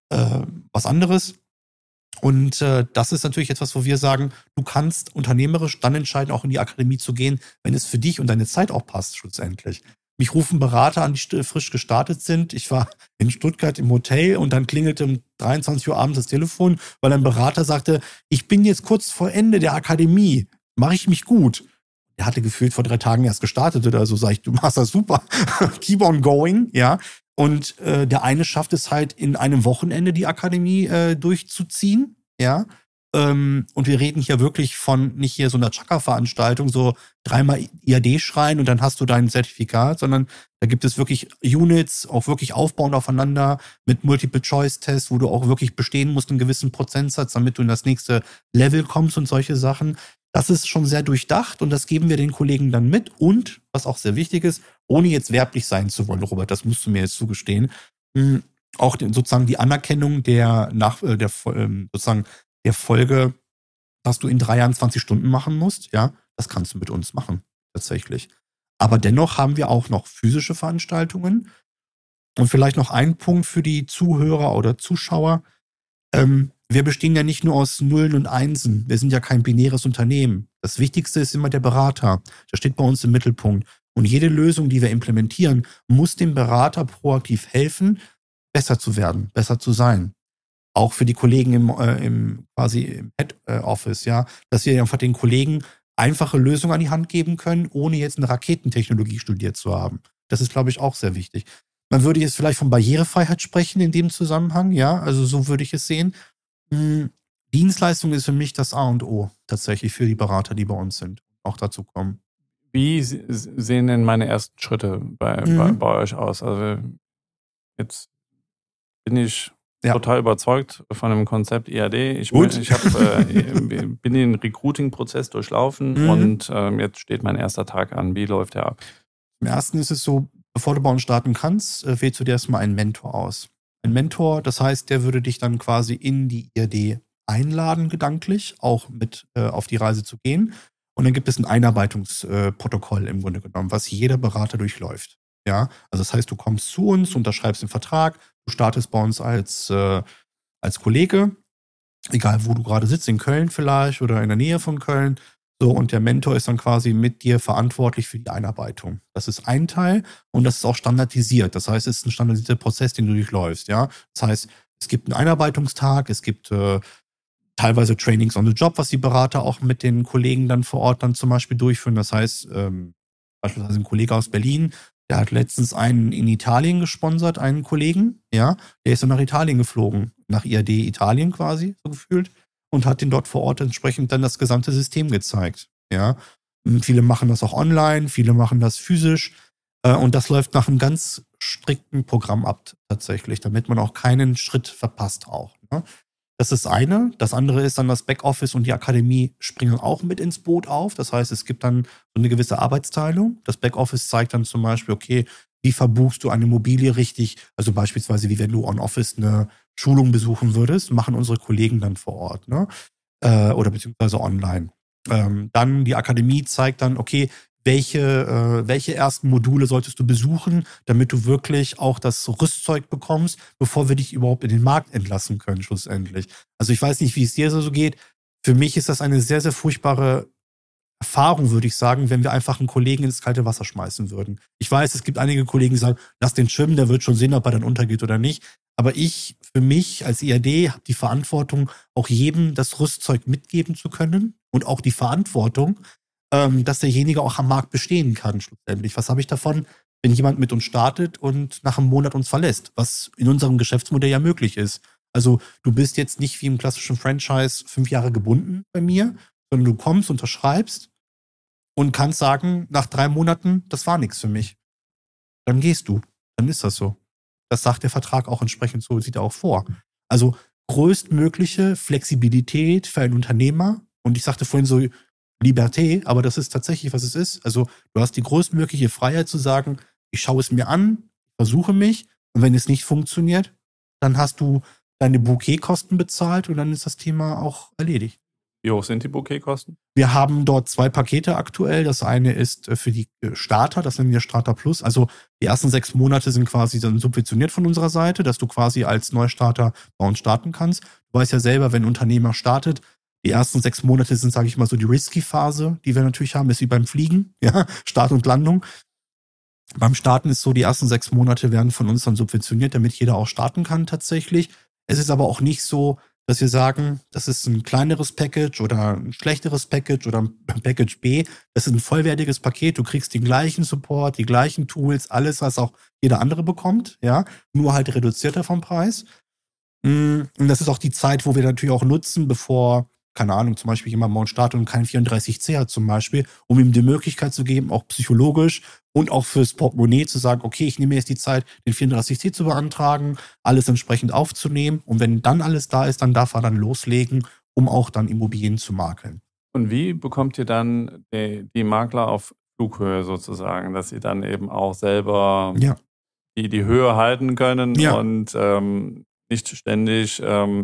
was anderes. Und das ist natürlich etwas, wo wir sagen, du kannst unternehmerisch dann entscheiden, auch in die Akademie zu gehen, wenn es für dich und deine Zeit auch passt, schlussendlich. Mich rufen Berater an, die frisch gestartet sind. Ich war in Stuttgart im Hotel und dann klingelte um 23 Uhr abends das Telefon, weil ein Berater sagte, ich bin jetzt kurz vor Ende der Akademie, mache ich mich gut. Er hatte gefühlt vor 3 Tagen erst gestartet oder so, sag ich, du machst das super, keep on going, ja. Und der eine schafft es halt in einem Wochenende die Akademie durchzuziehen, ja. Und wir reden hier wirklich von nicht hier so einer Chakra-Veranstaltung, so 3-mal IAD schreien und dann hast du dein Zertifikat, sondern da gibt es wirklich Units, auch wirklich aufbauend aufeinander mit Multiple-Choice-Tests, wo du auch wirklich bestehen musst, einen gewissen Prozentsatz, damit du in das nächste Level kommst und solche Sachen. Das ist schon sehr durchdacht und das geben wir den Kollegen dann mit. Und, was auch sehr wichtig ist, ohne jetzt werblich sein zu wollen, Robert, das musst du mir jetzt zugestehen, auch sozusagen die Anerkennung der Folge, dass du in 3 Jahren 20 Stunden machen musst, ja, das kannst du mit uns machen, tatsächlich. Aber dennoch haben wir auch noch physische Veranstaltungen. Und vielleicht noch ein Punkt für die Zuhörer oder Zuschauer. Wir bestehen ja nicht nur aus Nullen und Einsen. Wir sind ja kein binäres Unternehmen. Das Wichtigste ist immer der Berater. Der steht bei uns im Mittelpunkt. Und jede Lösung, die wir implementieren, muss dem Berater proaktiv helfen, besser zu werden, besser zu sein. Auch für die Kollegen im Head Office, ja, dass wir einfach den Kollegen einfache Lösungen an die Hand geben können, ohne jetzt eine Raketentechnologie studiert zu haben. Das ist, glaube ich, auch sehr wichtig. Man würde jetzt vielleicht von Barrierefreiheit sprechen in dem Zusammenhang, ja, also so würde ich es sehen. Dienstleistung ist für mich das A und O tatsächlich für die Berater, die bei uns sind, auch dazu kommen. Wie sehen denn meine ersten Schritte bei euch aus? Also jetzt bin ich total überzeugt von dem Konzept IAD. Ich bin den Recruiting-Prozess durchlaufen und jetzt steht mein erster Tag an. Wie läuft der ab? Im ersten ist es so, bevor du bei uns starten kannst, wählst du dir erstmal einen Mentor aus. Ein Mentor, das heißt, der würde dich dann quasi in die IAD einladen, gedanklich, auch mit auf die Reise zu gehen. Und dann gibt es ein Einarbeitungsprotokoll im Grunde genommen, was jeder Berater durchläuft. Ja, also das heißt, du kommst zu uns, unterschreibst den Vertrag, du startest bei uns als Kollege, egal wo du gerade sitzt, in Köln vielleicht oder in der Nähe von Köln. So, und der Mentor ist dann quasi mit dir verantwortlich für die Einarbeitung. Das ist ein Teil und das ist auch standardisiert. Das heißt, es ist ein standardisierter Prozess, den du durchläufst. Ja, das heißt, es gibt einen Einarbeitungstag, es gibt teilweise Trainings on the Job, was die Berater auch mit den Kollegen dann vor Ort dann zum Beispiel durchführen. Das heißt, beispielsweise ein Kollege aus Berlin, der hat letztens einen in Italien gesponsert, einen Kollegen, ja, der ist dann nach Italien geflogen, nach IAD Italien quasi, so gefühlt, und hat den dort vor Ort entsprechend dann das gesamte System gezeigt, ja. Und viele machen das auch online, viele machen das physisch, und das läuft nach einem ganz strikten Programm ab, tatsächlich, damit man auch keinen Schritt verpasst auch, ne? Das ist eine. Das andere ist dann das Backoffice und die Akademie springen auch mit ins Boot auf. Das heißt, es gibt dann so eine gewisse Arbeitsteilung. Das Backoffice zeigt dann zum Beispiel, okay, wie verbuchst du eine Immobilie richtig? Also beispielsweise, wie wenn du on-Office eine Schulung besuchen würdest, machen unsere Kollegen dann vor Ort, ne? Oder beziehungsweise online. Dann die Akademie zeigt dann, okay, welche ersten Module solltest du besuchen, damit du wirklich auch das Rüstzeug bekommst, bevor wir dich überhaupt in den Markt entlassen können, schlussendlich. Also ich weiß nicht, wie es dir so geht. Für mich ist das eine sehr, sehr furchtbare Erfahrung, würde ich sagen, wenn wir einfach einen Kollegen ins kalte Wasser schmeißen würden. Ich weiß, es gibt einige Kollegen, die sagen, lass den schwimmen, der wird schon sehen, ob er dann untergeht oder nicht. Aber ich, für mich als IAD, habe die Verantwortung, auch jedem das Rüstzeug mitgeben zu können und auch die Verantwortung, dass derjenige auch am Markt bestehen kann, schlussendlich. Was habe ich davon, wenn jemand mit uns startet und nach einem Monat uns verlässt, was in unserem Geschäftsmodell ja möglich ist? Also du bist jetzt nicht wie im klassischen Franchise 5 Jahre gebunden bei mir, sondern du kommst, unterschreibst und kannst sagen, nach 3 Monaten, das war nichts für mich. Dann gehst du. Dann ist das so. Das sagt der Vertrag auch entsprechend so, sieht er auch vor. Also größtmögliche Flexibilität für einen Unternehmer. Und ich sagte vorhin so, Liberté, aber das ist tatsächlich, was es ist. Also du hast die größtmögliche Freiheit zu sagen, ich schaue es mir an, versuche mich und wenn es nicht funktioniert, dann hast du deine Bouquetkosten bezahlt und dann ist das Thema auch erledigt. Wie hoch sind die Bouquetkosten? Wir haben dort 2 Pakete aktuell. Das eine ist für die Starter, das nennen wir Starter Plus. Also die ersten 6 Monate sind quasi dann subventioniert von unserer Seite, dass du quasi als Neustarter bei uns starten kannst. Du weißt ja selber, wenn ein Unternehmer startet, die ersten 6 Monate sind, sage ich mal, so die Risky-Phase, die wir natürlich haben, ist wie beim Fliegen, ja, Start und Landung. Beim Starten ist so, die ersten 6 Monate werden von uns dann subventioniert, damit jeder auch starten kann tatsächlich. Es ist aber auch nicht so, dass wir sagen, das ist ein kleineres Package oder ein schlechteres Package oder ein Package B. Das ist ein vollwertiges Paket. Du kriegst den gleichen Support, die gleichen Tools, alles, was auch jeder andere bekommt, ja, nur halt reduzierter vom Preis. Und das ist auch die Zeit, wo wir natürlich auch nutzen, bevor, keine Ahnung, zum Beispiel jemand morgen startet und kein 34C hat zum Beispiel, um ihm die Möglichkeit zu geben, auch psychologisch und auch fürs Portemonnaie zu sagen, okay, ich nehme jetzt die Zeit, den 34C zu beantragen, alles entsprechend aufzunehmen und wenn dann alles da ist, dann darf er dann loslegen, um auch dann Immobilien zu makeln. Und wie bekommt ihr dann die Makler auf Flughöhe sozusagen, dass sie dann eben auch selber die Höhe halten können und nicht ständig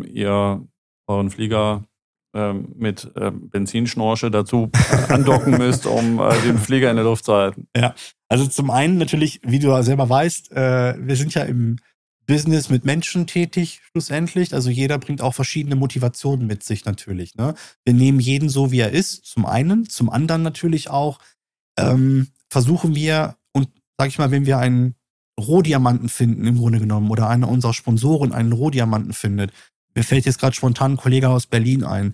euren Flieger mit Benzinschnorche dazu andocken müsst, um den Flieger in der Luft zu halten? Ja, also zum einen natürlich, wie du selber weißt, wir sind ja im Business mit Menschen tätig, schlussendlich. Also jeder bringt auch verschiedene Motivationen mit sich natürlich, ne? Wir nehmen jeden so, wie er ist, zum einen. Zum anderen natürlich auch versuchen wir, und sag ich mal, wenn wir einen Rohdiamanten finden im Grunde genommen oder einer unserer Sponsoren einen Rohdiamanten findet. Mir fällt jetzt gerade spontan ein Kollege aus Berlin ein.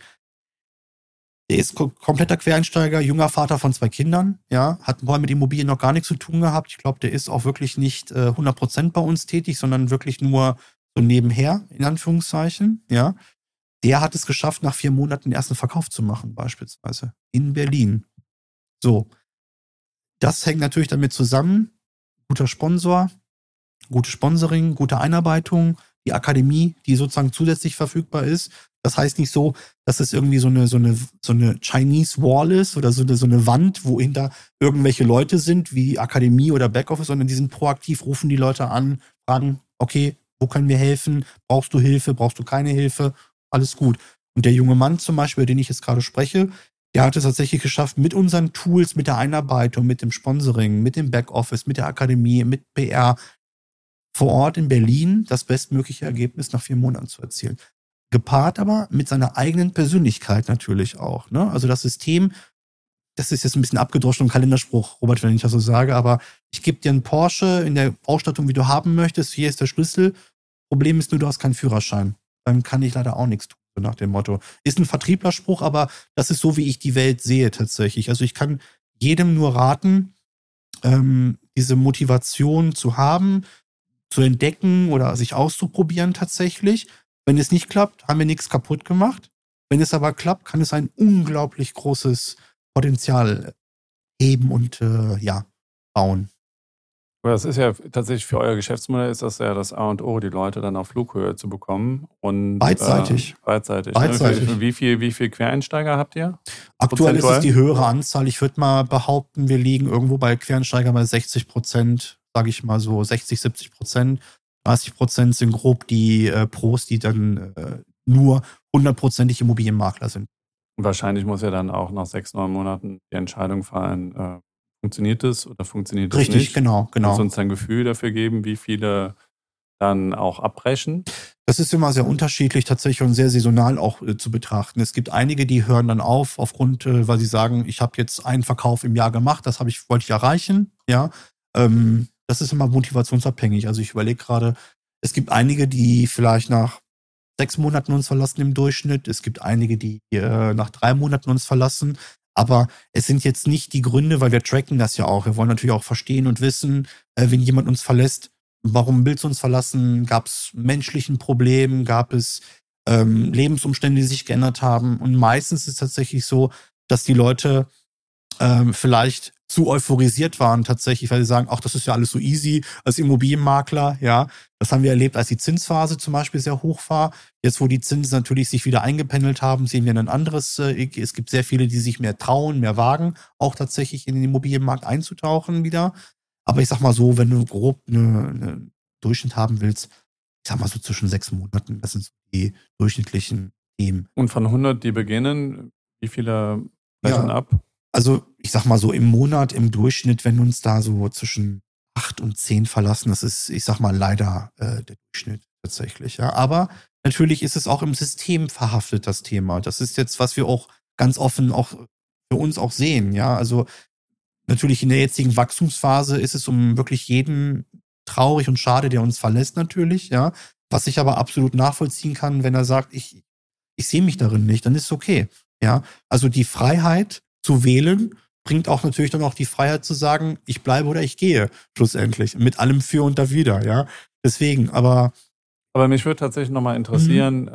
Der ist kompletter Quereinsteiger, junger Vater von 2 Kindern, ja, hat vorher mit Immobilien noch gar nichts zu tun gehabt. Ich glaube, der ist auch wirklich nicht 100% bei uns tätig, sondern wirklich nur so nebenher, in Anführungszeichen, ja. Der hat es geschafft, nach 4 Monaten den ersten Verkauf zu machen, beispielsweise, in Berlin. So, das hängt natürlich damit zusammen, guter Sponsor, gutes Sponsoring, gute Einarbeitung, die Akademie, die sozusagen zusätzlich verfügbar ist. Das heißt nicht so, dass es irgendwie so eine Chinese Wall ist oder so eine Wand, wo hinter irgendwelche Leute sind, wie Akademie oder Backoffice, sondern die sind proaktiv, rufen die Leute an, fragen, okay, wo können wir helfen? Brauchst du Hilfe? Brauchst du keine Hilfe? Alles gut. Und der junge Mann zum Beispiel, über den ich jetzt gerade spreche, der hat es tatsächlich geschafft, mit unseren Tools, mit der Einarbeitung, mit dem Sponsoring, mit dem Backoffice, mit der Akademie, mit PR vor Ort in Berlin das bestmögliche Ergebnis nach 4 Monaten zu erzielen. Gepaart aber mit seiner eigenen Persönlichkeit natürlich auch. Ne? Also das System, das ist jetzt ein bisschen abgedroschen im Kalenderspruch, Robert, wenn ich das so sage, aber ich gebe dir einen Porsche in der Ausstattung, wie du haben möchtest, hier ist der Schlüssel. Problem ist nur, du hast keinen Führerschein. Dann kann ich leider auch nichts tun, so nach dem Motto. Ist ein Vertrieblerspruch, aber das ist so, wie ich die Welt sehe tatsächlich. Also ich kann jedem nur raten, diese Motivation zu haben, zu entdecken oder sich auszuprobieren tatsächlich. Wenn es nicht klappt, haben wir nichts kaputt gemacht. Wenn es aber klappt, kann es ein unglaublich großes Potenzial heben und bauen. Das ist ja tatsächlich für euer Geschäftsmodell ist das ja das A und O, die Leute dann auf Flughöhe zu bekommen. Und, beidseitig. Beidseitig. Ne? Wie viel Quereinsteiger habt ihr? Aktuell ist es die höhere Anzahl. Ich würde mal behaupten, wir liegen irgendwo bei Quereinsteiger bei 60%, sage ich mal so 60-70%. 30% sind grob die Pros, die dann nur 100%ig Immobilienmakler sind. Und wahrscheinlich muss ja dann auch nach 6-9 Monaten die Entscheidung fallen, funktioniert es oder funktioniert es nicht? Richtig, genau. Kannst du uns ein Gefühl dafür geben, wie viele dann auch abbrechen? Das ist immer sehr unterschiedlich tatsächlich und sehr saisonal auch zu betrachten. Es gibt einige, die hören dann aufgrund, weil sie sagen, ich habe jetzt einen Verkauf im Jahr gemacht, das wollte ich erreichen. Ja, das ist immer motivationsabhängig. Also ich überlege gerade, es gibt einige, die vielleicht nach 6 Monaten uns verlassen im Durchschnitt. Es gibt einige, die nach 3 Monaten uns verlassen. Aber es sind jetzt nicht die Gründe, weil wir tracken das ja auch. Wir wollen natürlich auch verstehen und wissen, wenn jemand uns verlässt, warum willst du uns verlassen? Gab es menschlichen Problemen? Gab es Lebensumstände, die sich geändert haben? Und meistens ist es tatsächlich so, dass die Leute vielleicht zu euphorisiert waren tatsächlich, weil sie sagen, ach, das ist ja alles so easy als Immobilienmakler, ja. Das haben wir erlebt, als die Zinsphase zum Beispiel sehr hoch war. Jetzt, wo die Zinsen natürlich sich wieder eingependelt haben, sehen wir ein anderes. Es gibt sehr viele, die sich mehr trauen, mehr wagen, auch tatsächlich in den Immobilienmarkt einzutauchen wieder. Aber ich sag mal so, wenn du grob eine Durchschnitt haben willst, ich sag mal so zwischen 6 Monaten, das sind so die durchschnittlichen Themen. Und von 100, die beginnen, wie viele brechen ab? Also ich sag mal so im Monat, im Durchschnitt, wenn uns da so zwischen 8 und 10 verlassen, das ist, ich sag mal, leider der Durchschnitt tatsächlich. Ja. Aber natürlich ist es auch im System verhaftet, das Thema. Das ist jetzt, was wir auch ganz offen auch für uns auch sehen. Ja, also natürlich in der jetzigen Wachstumsphase ist es um wirklich jeden traurig und schade, der uns verlässt natürlich. Ja, was ich aber absolut nachvollziehen kann, wenn er sagt, ich sehe mich darin nicht, dann ist es okay. Ja, also die Freiheit zu wählen, bringt auch natürlich dann auch die Freiheit zu sagen, ich bleibe oder ich gehe, schlussendlich. Mit allem für und dawider, ja. Deswegen, aber mich würde tatsächlich nochmal interessieren,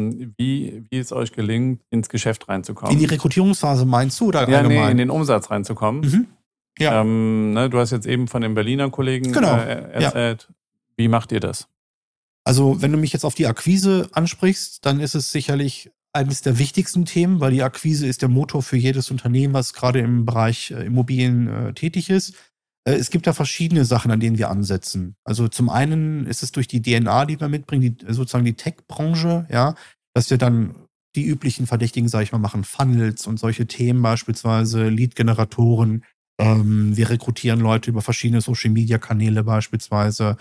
wie es euch gelingt, ins Geschäft reinzukommen. In die Rekrutierungsphase meinst du? Oder allgemein? Nee, in den Umsatz reinzukommen. Mhm. Ja. Du hast jetzt eben von den Berliner Kollegen erzählt. Ja. Wie macht ihr das? Also, wenn du mich jetzt auf die Akquise ansprichst, dann ist es sicherlich eines der wichtigsten Themen, weil die Akquise ist der Motor für jedes Unternehmen, was gerade im Bereich Immobilien tätig ist. Es gibt da verschiedene Sachen, an denen wir ansetzen. Also zum einen ist es durch die DNA, die wir mitbringen, sozusagen die Tech-Branche, ja, dass wir dann die üblichen Verdächtigen, sage ich mal, machen, Funnels und solche Themen beispielsweise, Lead-Generatoren. Wir rekrutieren Leute über verschiedene Social-Media-Kanäle beispielsweise.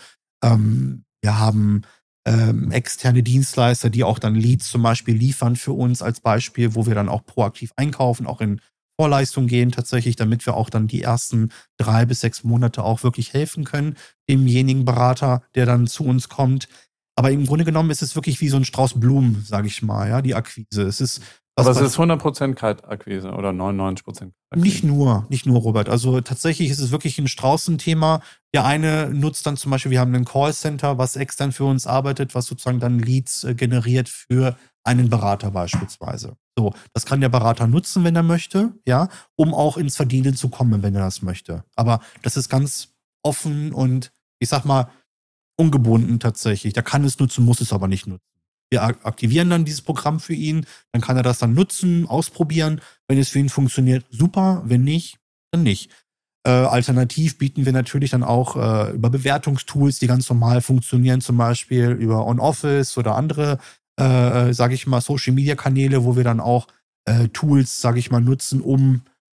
Wir haben externe Dienstleister, die auch dann Leads zum Beispiel liefern für uns als Beispiel, wo wir dann auch proaktiv einkaufen, auch in Vorleistung gehen tatsächlich, damit wir auch dann die ersten 3 bis 6 Monate auch wirklich helfen können, demjenigen Berater, der dann zu uns kommt. Aber im Grunde genommen ist es wirklich wie so ein Strauß Blumen, sage ich mal, ja, die Akquise. Es ist es ist 100% Kaltakquise oder 99% Akquise. Nicht nur, Robert. Also tatsächlich ist es wirklich ein Straußenthema. Der eine nutzt dann zum Beispiel, wir haben ein Callcenter, was extern für uns arbeitet, was sozusagen dann Leads generiert für einen Berater beispielsweise. So, das kann der Berater nutzen, wenn er möchte, ja, um auch ins Verdienen zu kommen, wenn er das möchte. Aber das ist ganz offen und, ich sag mal, ungebunden tatsächlich. Der kann es nutzen, muss es aber nicht nutzen. Wir aktivieren dann dieses Programm für ihn, dann kann er das dann nutzen, ausprobieren. Wenn es für ihn funktioniert, super. Wenn nicht, dann nicht. Alternativ bieten wir natürlich dann auch über Bewertungstools, die ganz normal funktionieren, zum Beispiel über OnOffice oder andere, sage ich mal, Social-Media-Kanäle, wo wir dann auch Tools, sage ich mal, nutzen, um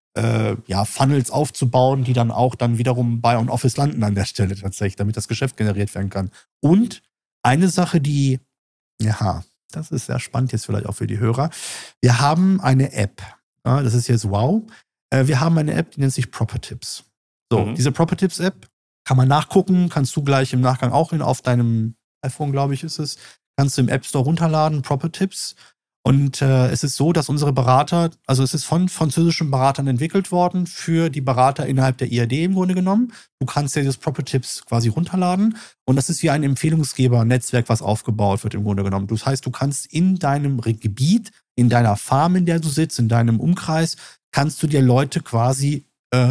Funnels aufzubauen, die dann auch dann wiederum bei OnOffice landen an der Stelle tatsächlich, damit das Geschäft generiert werden kann. Und eine Sache, die, das ist sehr spannend jetzt vielleicht auch für die Hörer. Wir haben eine App. Ja, das ist jetzt wow. Wir haben eine App, die nennt sich ProperTips. So, diese ProperTips-App kann man nachgucken, kannst du gleich im Nachgang auch auf deinem iPhone, glaube ich, ist es, kannst du im App Store runterladen, ProperTips. Und es ist so, dass unsere Berater, also es ist von französischen Beratern entwickelt worden für die Berater innerhalb der IAD im Grunde genommen. Du kannst dir das ProperTips quasi runterladen und das ist wie ein Empfehlungsgeber-Netzwerk, was aufgebaut wird im Grunde genommen. Das heißt, du kannst in deinem Gebiet, in deiner Farm, in der du sitzt, in deinem Umkreis, kannst du dir Leute quasi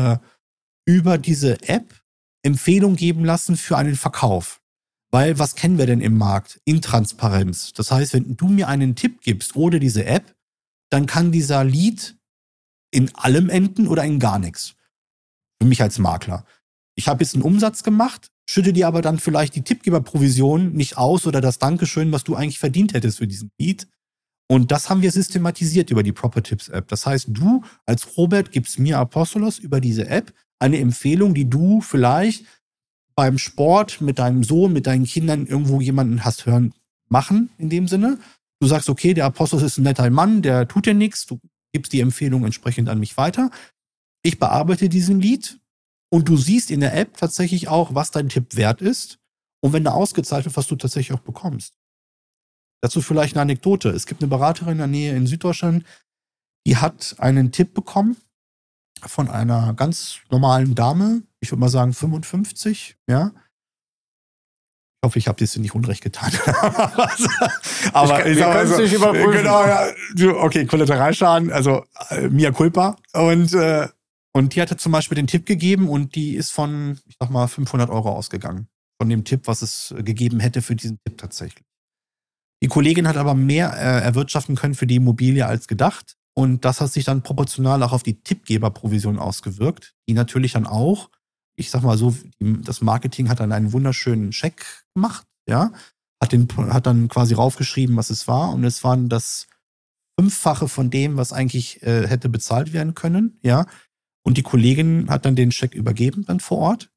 über diese App Empfehlungen geben lassen für einen Verkauf. Weil, was kennen wir denn im Markt? Intransparenz. Das heißt, wenn du mir einen Tipp gibst ohne diese App, dann kann dieser Lead in allem enden oder in gar nichts. Für mich als Makler. Ich habe jetzt einen Umsatz gemacht, schütte dir aber dann vielleicht die Tippgeberprovision nicht aus oder das Dankeschön, was du eigentlich verdient hättest für diesen Lead. Und das haben wir systematisiert über die ProperTips-App. Das heißt, du als Robert gibst mir Apostolos über diese App eine Empfehlung, die du vielleicht beim Sport mit deinem Sohn, mit deinen Kindern irgendwo jemanden hast machen, in dem Sinne. Du sagst, okay, der Apostolos ist ein netter Mann, der tut dir nichts, du gibst die Empfehlung entsprechend an mich weiter. Ich bearbeite diesen Lead und du siehst in der App tatsächlich auch, was dein Tipp wert ist und wenn der ausgezahlt wird, was du tatsächlich auch bekommst. Dazu vielleicht eine Anekdote. Es gibt eine Beraterin in der Nähe in Süddeutschland, die hat einen Tipp bekommen von einer ganz normalen Dame, ich würde mal sagen 55, ja. Ich hoffe, ich habe dir nicht unrecht getan. Aber ich sage also, nicht überprüfen. Genau, ja. Okay, Kollateralschaden, also mea culpa. Und die hatte zum Beispiel den Tipp gegeben und die ist von, ich sag mal, 500 € ausgegangen. Von dem Tipp, was es gegeben hätte für diesen Tipp tatsächlich. Die Kollegin hat aber mehr erwirtschaften können für die Immobilie als gedacht. Und das hat sich dann proportional auch auf die Tippgeberprovision ausgewirkt, die natürlich dann auch, ich sag mal so, das Marketing hat dann einen wunderschönen Check gemacht, ja, hat dann quasi raufgeschrieben, was es war, und es waren das 5-fache von dem, was eigentlich hätte bezahlt werden können, ja. Und die Kollegin hat dann den Check übergeben dann vor Ort.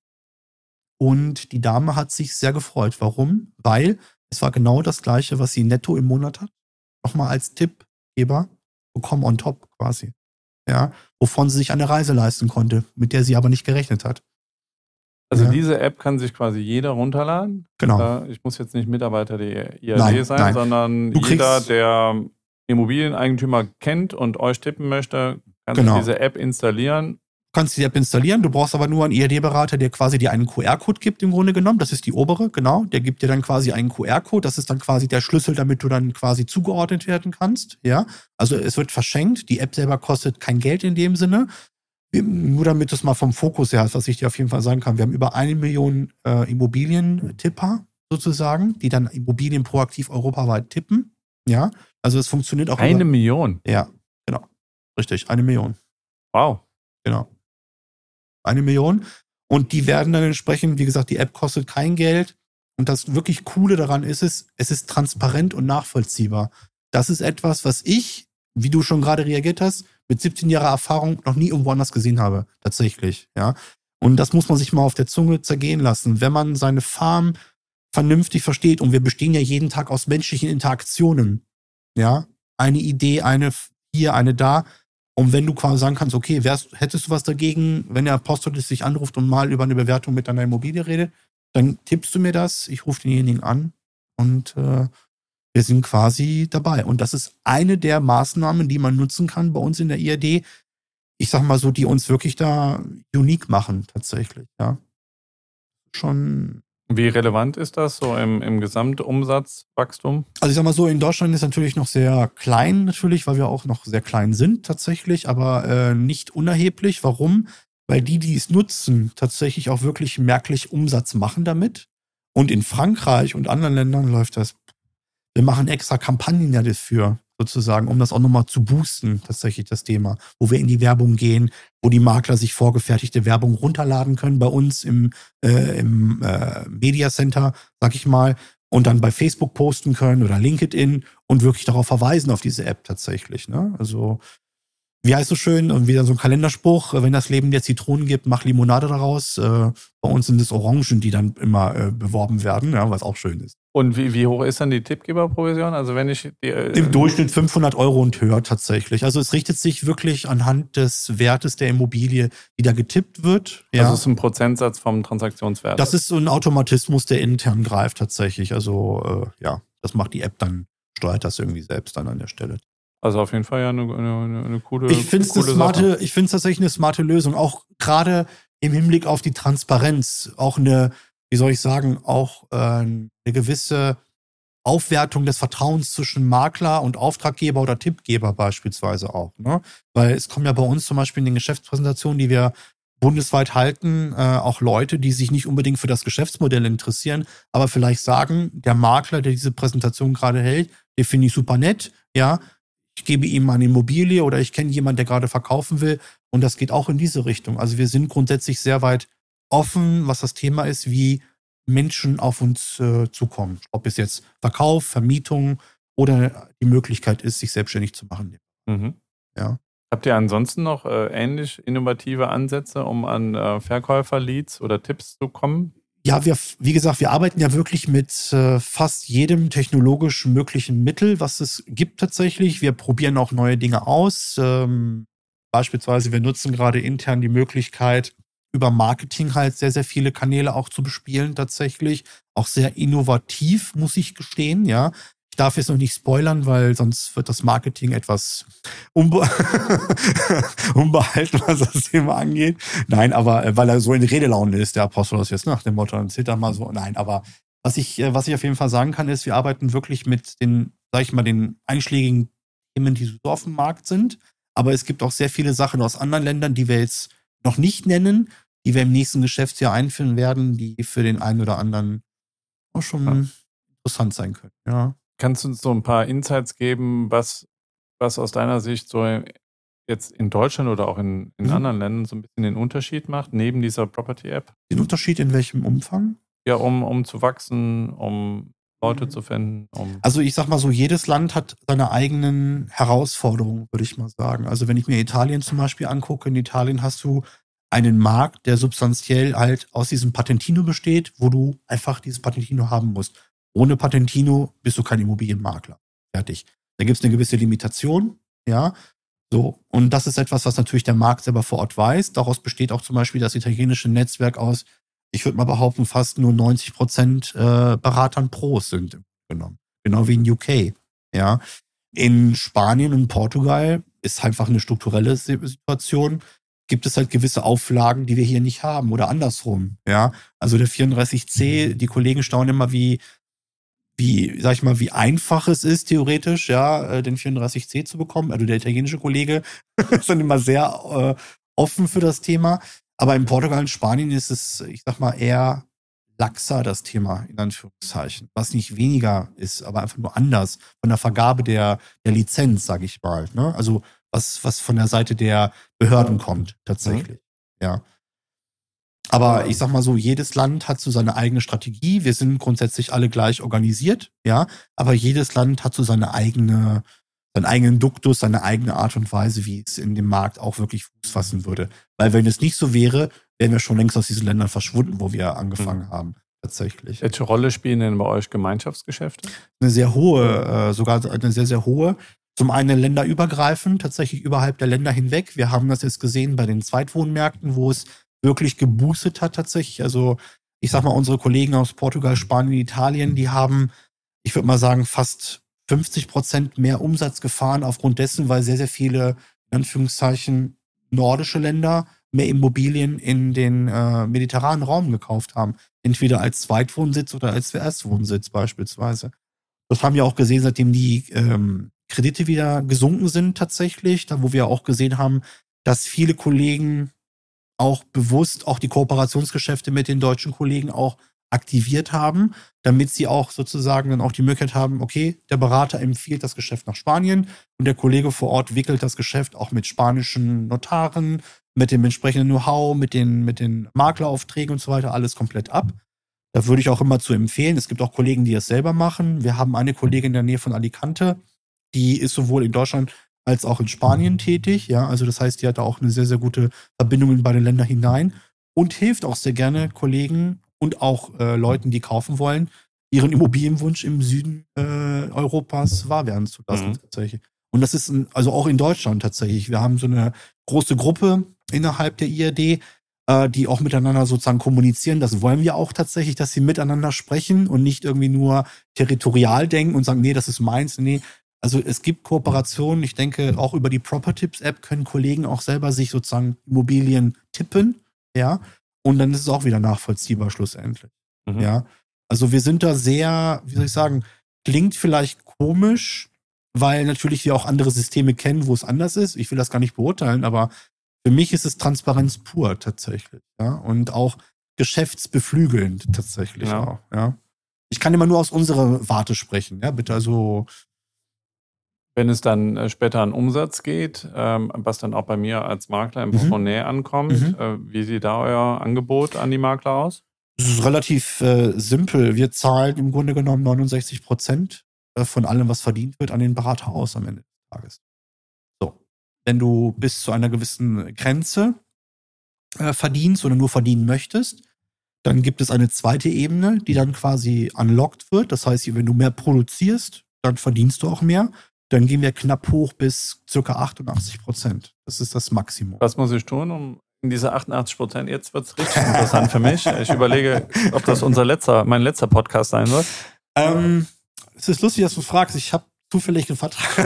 Und die Dame hat sich sehr gefreut. Warum? Weil es war genau das Gleiche, was sie netto im Monat hat. Nochmal als Tippgeber bekommen on top quasi. Ja, wovon sie sich eine Reise leisten konnte, mit der sie aber nicht gerechnet hat. Also diese App kann sich quasi jeder runterladen? Genau. Ich muss jetzt nicht Mitarbeiter der IAD sein, sondern jeder, der Immobilieneigentümer kennt und euch tippen möchte, kann sich diese App installieren. Du kannst die App installieren, du brauchst aber nur einen IAD-Berater, der quasi dir einen QR-Code gibt im Grunde genommen. Das ist die obere, genau. Der gibt dir dann quasi einen QR-Code. Das ist dann quasi der Schlüssel, damit du dann quasi zugeordnet werden kannst. Ja, also es wird verschenkt. Die App selber kostet kein Geld in dem Sinne. Nur damit du es mal vom Fokus her hast, was ich dir auf jeden Fall sagen kann. Wir haben über 1 Million Immobilientipper sozusagen, die dann Immobilien proaktiv europaweit tippen. Ja, also es funktioniert auch. 1 Million? Ja, genau. Richtig, 1 Million. Wow. Genau. 1 Million. Und die werden dann entsprechend, wie gesagt, die App kostet kein Geld. Und das wirklich Coole daran ist es ist transparent und nachvollziehbar. Das ist etwas, was ich, wie du schon gerade reagiert hast, mit 17 Jahren Erfahrung noch nie irgendwo anders gesehen habe. Tatsächlich, ja. Und das muss man sich mal auf der Zunge zergehen lassen. Wenn man seine Farm vernünftig versteht, und wir bestehen ja jeden Tag aus menschlichen Interaktionen, ja. Eine Idee, eine hier, eine da. Und wenn du quasi sagen kannst, okay, hättest du was dagegen, wenn der Apostolus dich anruft und mal über eine Bewertung mit deiner Immobilie redet, dann tippst du mir das, ich rufe denjenigen an und wir sind quasi dabei. Und das ist eine der Maßnahmen, die man nutzen kann bei uns in der IAD. Ich sag mal so, die uns wirklich da unique machen, tatsächlich, ja. Schon. Wie relevant ist das so im Gesamtumsatzwachstum? Also ich sag mal so, in Deutschland ist natürlich noch sehr klein natürlich, weil wir auch noch sehr klein sind tatsächlich, aber nicht unerheblich. Warum? Weil die es nutzen, tatsächlich auch wirklich merklich Umsatz machen damit. Und in Frankreich und anderen Ländern läuft das. Wir machen extra Kampagnen ja dafür, sozusagen, um das auch nochmal zu boosten, tatsächlich das Thema. Wo wir in die Werbung gehen, wo die Makler sich vorgefertigte Werbung runterladen können bei uns im Media Center, sag ich mal, und dann bei Facebook posten können oder LinkedIn und wirklich darauf verweisen auf diese App tatsächlich. Ne? Also, wie heißt so schön, und wieder so ein Kalenderspruch, wenn das Leben dir Zitronen gibt, mach Limonade daraus. Bei uns sind es Orangen, die dann immer beworben werden, ja, was auch schön ist. Und wie hoch ist dann die Tippgeberprovision? Also wenn ich im Durchschnitt 500 € und höher tatsächlich. Also es richtet sich wirklich anhand des Wertes der Immobilie, die da getippt wird. Ja. Also es ist ein Prozentsatz vom Transaktionswert. Das ist so ein Automatismus, der intern greift tatsächlich. Also das macht die App dann, steuert das irgendwie selbst dann an der Stelle. Also auf jeden Fall ja eine coole Ich finde es tatsächlich eine smarte Lösung. Auch gerade im Hinblick auf die Transparenz. Auch eine gewisse Aufwertung des Vertrauens zwischen Makler und Auftraggeber oder Tippgeber beispielsweise auch. Ne? Weil es kommen ja bei uns zum Beispiel in den Geschäftspräsentationen, die wir bundesweit halten, auch Leute, die sich nicht unbedingt für das Geschäftsmodell interessieren, aber vielleicht sagen, der Makler, der diese Präsentation gerade hält, den finde ich super nett, ja, ich gebe ihm eine Immobilie oder ich kenne jemanden, der gerade verkaufen will und das geht auch in diese Richtung. Also wir sind grundsätzlich sehr weit offen, was das Thema ist, wie Menschen auf uns zukommen. Ob es jetzt Verkauf, Vermietung oder die Möglichkeit ist, sich selbstständig zu machen. Mhm. Ja. Habt ihr ansonsten noch ähnlich innovative Ansätze, um an Verkäufer-Leads oder Tipps zu kommen? Ja, wie gesagt, wir arbeiten ja wirklich mit fast jedem technologisch möglichen Mittel, was es gibt tatsächlich. Wir probieren auch neue Dinge aus. Beispielsweise, wir nutzen gerade intern die Möglichkeit, über Marketing halt sehr, sehr viele Kanäle auch zu bespielen tatsächlich. Auch sehr innovativ, muss ich gestehen, ja. Ich darf jetzt noch nicht spoilern, weil sonst wird das Marketing etwas unbehalten, was das Thema angeht. Nein, aber weil er so in Redelaune ist, der Apostolos jetzt nach dem Motto, dann zählt er mal so. Nein, aber was ich auf jeden Fall sagen kann, ist, wir arbeiten wirklich mit den, sag ich mal, den einschlägigen Themen, die so auf dem Markt sind. Aber es gibt auch sehr viele Sachen aus anderen Ländern, die wir jetzt noch nicht nennen, die wir im nächsten Geschäftsjahr einführen werden, die für den einen oder anderen auch schon interessant sein können. Ja. Kannst du uns so ein paar Insights geben, was aus deiner Sicht so jetzt in Deutschland oder auch in anderen Ländern so ein bisschen den Unterschied macht, neben dieser Property-App? Den Unterschied in welchem Umfang? Ja, um zu wachsen, um Leute zu finden. Also ich sag mal so, jedes Land hat seine eigenen Herausforderungen, würde ich mal sagen. Also wenn ich mir Italien zum Beispiel angucke, in Italien hast du einen Markt, der substanziell halt aus diesem Patentino besteht, wo du einfach dieses Patentino haben musst. Ohne Patentino bist du kein Immobilienmakler. Fertig. Da gibt es eine gewisse Limitation, ja. So. Und das ist etwas, was natürlich der Markt selber vor Ort weiß. Daraus besteht auch zum Beispiel das italienische Netzwerk aus, ich würde mal behaupten, fast nur 90% Beratern Pros sind genommen. Genau wie in UK. Ja. In Spanien und Portugal ist einfach eine strukturelle Situation. Gibt es halt gewisse Auflagen, die wir hier nicht haben oder andersrum. Ja. Also der 34C, die Kollegen staunen immer, wie einfach es ist, theoretisch, ja, den 34C zu bekommen. Also der italienische Kollege ist dann immer sehr offen für das Thema. Aber in Portugal und Spanien ist es, ich sag mal, eher laxer, das Thema, in Anführungszeichen. Was nicht weniger ist, aber einfach nur anders von der Vergabe der Lizenz, sage ich mal. Ne? Also was von der Seite der Behörden kommt, tatsächlich. Ja. Aber ich sag mal so, jedes Land hat so seine eigene Strategie. Wir sind grundsätzlich alle gleich organisiert, ja. Aber jedes Land hat so seinen eigenen Duktus, seine eigene Art und Weise, wie es in dem Markt auch wirklich Fuß fassen würde. Weil wenn es nicht so wäre, wären wir schon längst aus diesen Ländern verschwunden, wo wir angefangen haben, tatsächlich. Welche Rolle spielen denn bei euch Gemeinschaftsgeschäfte? Eine sehr hohe, sogar eine sehr, sehr hohe. Zum einen länderübergreifend, tatsächlich überhalb der Länder hinweg. Wir haben das jetzt gesehen bei den Zweitwohnmärkten, wo es wirklich geboostet hat tatsächlich. Also ich sag mal, unsere Kollegen aus Portugal, Spanien, Italien, die haben, ich würde mal sagen, fast 50% mehr Umsatz gefahren aufgrund dessen, weil sehr, sehr viele, in Anführungszeichen, nordische Länder mehr Immobilien in den mediterranen Raum gekauft haben. Entweder als Zweitwohnsitz oder als Erstwohnsitz beispielsweise. Das haben wir auch gesehen, seitdem die Kredite wieder gesunken sind tatsächlich, da wo wir auch gesehen haben, dass viele Kollegen auch bewusst auch die Kooperationsgeschäfte mit den deutschen Kollegen auch aktiviert haben, damit sie auch sozusagen dann auch die Möglichkeit haben, okay, der Berater empfiehlt das Geschäft nach Spanien und der Kollege vor Ort wickelt das Geschäft auch mit spanischen Notaren, mit dem entsprechenden Know-how, mit den Makleraufträgen und so weiter, alles komplett ab. Da würde ich auch immer zu empfehlen. Es gibt auch Kollegen, die das selber machen. Wir haben eine Kollegin in der Nähe von Alicante, die ist sowohl in Deutschland als auch in Spanien tätig. Ja, also das heißt, die hat da auch eine sehr, sehr gute Verbindung in beide Länder hinein und hilft auch sehr gerne Kollegen und auch Leuten, die kaufen wollen, ihren Immobilienwunsch im Süden Europas wahr werden zu lassen tatsächlich. Und das ist also auch in Deutschland tatsächlich. Wir haben so eine große Gruppe innerhalb der IRD, die auch miteinander sozusagen kommunizieren. Das wollen wir auch tatsächlich, dass sie miteinander sprechen und nicht irgendwie nur territorial denken und sagen, nee, das ist meins. Nee, also es gibt Kooperationen. Ich denke, auch über die Propertips-App können Kollegen auch selber sich sozusagen Immobilien tippen, ja. Und dann ist es auch wieder nachvollziehbar schlussendlich, ja. Also wir sind da sehr, wie soll ich sagen, klingt vielleicht komisch, weil natürlich wir auch andere Systeme kennen, wo es anders ist. Ich will das gar nicht beurteilen, aber für mich ist es Transparenz pur tatsächlich, ja, und auch geschäftsbeflügelnd tatsächlich auch, ja. Ich kann immer nur aus unserer Warte sprechen, ja, bitte, also. Wenn es dann später an Umsatz geht, was dann auch bei mir als Makler im Portemonnaie ankommt, wie sieht da euer Angebot an die Makler aus? Es ist relativ simpel. Wir zahlen im Grunde genommen 69% von allem, was verdient wird, an den Berater aus am Ende des Tages. So. Wenn du bis zu einer gewissen Grenze verdienst oder nur verdienen möchtest, dann gibt es eine zweite Ebene, die dann quasi unlocked wird. Das heißt, wenn du mehr produzierst, dann verdienst du auch mehr. Dann gehen wir knapp hoch bis ca. 88%. Das ist das Maximum. Was muss ich tun, um in diese 88%? Jetzt wird es richtig interessant für mich. Ich überlege, ob das mein letzter Podcast sein wird. Es ist lustig, dass du fragst. Ich habe zufällig einen Vertrag.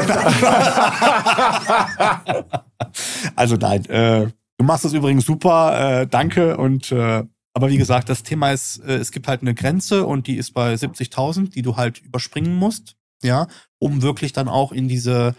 Also nein, du machst das übrigens super. Danke. Aber wie gesagt, das Thema ist, es gibt halt eine Grenze und die ist bei 70.000, die du halt überspringen musst. Ja, um wirklich dann auch in diese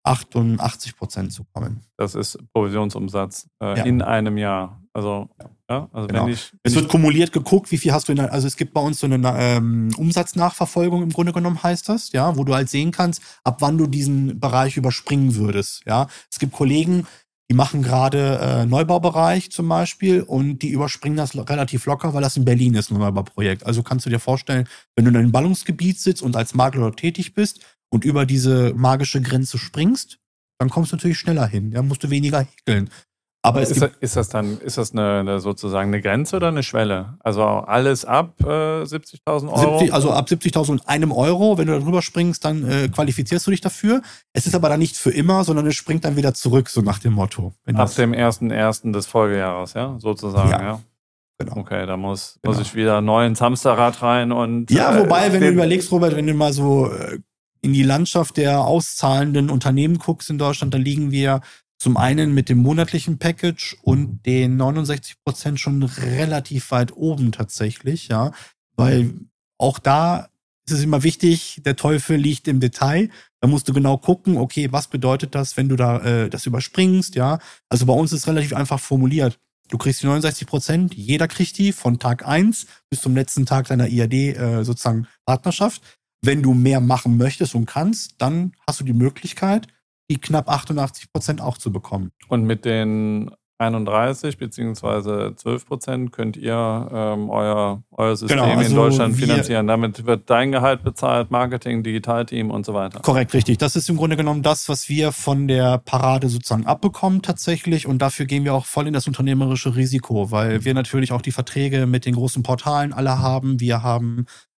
88% zu kommen. Das ist Provisionsumsatz in einem Jahr. Also, ja, also genau. Es wird kumuliert geguckt, wie viel hast du also es gibt bei uns so eine Umsatznachverfolgung im Grunde genommen heißt das, ja, wo du halt sehen kannst, ab wann du diesen Bereich überspringen würdest, ja. Es gibt Kollegen, die machen gerade Neubaubereich zum Beispiel und die überspringen das relativ locker, weil das in Berlin ist, ein Neubauprojekt. Also kannst du dir vorstellen, wenn du in einem Ballungsgebiet sitzt und als Makler dort tätig bist und über diese magische Grenze springst, dann kommst du natürlich schneller hin. Ja, musst du weniger häkeln. Aber ist das eine sozusagen eine Grenze oder eine Schwelle? Also alles ab 70.000 Euro? Also ab 70.000 und einem Euro, wenn du da drüber springst, dann qualifizierst du dich dafür. Es ist aber dann nicht für immer, sondern es springt dann wieder zurück, so nach dem Motto. Ab dem 1.1. des Folgejahres, ja, sozusagen, ja. Genau. Okay, da muss ich wieder neu ins Hamsterrad rein und. Ja, wobei, wenn du überlegst, Robert, wenn du mal so in die Landschaft der auszahlenden Unternehmen guckst in Deutschland, da liegen wir zum einen mit dem monatlichen Package und den 69% schon relativ weit oben tatsächlich, ja, weil auch da ist es immer wichtig, der Teufel liegt im Detail. Da musst du genau gucken, okay, was bedeutet das, wenn du da das überspringst, ja. Also bei uns ist es relativ einfach formuliert. Du kriegst die 69%, jeder kriegt die von Tag 1 bis zum letzten Tag deiner IAD sozusagen Partnerschaft. Wenn du mehr machen möchtest und kannst, dann hast du die Möglichkeit, die knapp 88% auch zu bekommen. Und mit den 31 bzw. 12% könnt ihr euer System in Deutschland finanzieren. Damit wird dein Gehalt bezahlt, Marketing, Digitalteam und so weiter. Korrekt, richtig. Das ist im Grunde genommen das, was wir von der Parade sozusagen abbekommen tatsächlich. Und dafür gehen wir auch voll in das unternehmerische Risiko, weil wir natürlich auch die Verträge mit den großen Portalen alle haben. Wir haben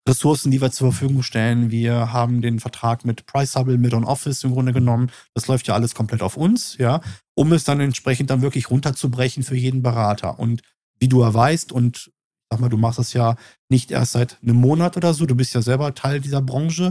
Ressourcen, die wir zur Verfügung stellen. Wir haben den Vertrag mit Priceable, mit OnOffice im Grunde genommen. Das läuft ja alles komplett auf uns, ja, um es dann entsprechend dann wirklich runterzubrechen für jeden Berater. Und wie du ja weißt, und sag mal, du machst das ja nicht erst seit einem Monat oder so, du bist ja selber Teil dieser Branche,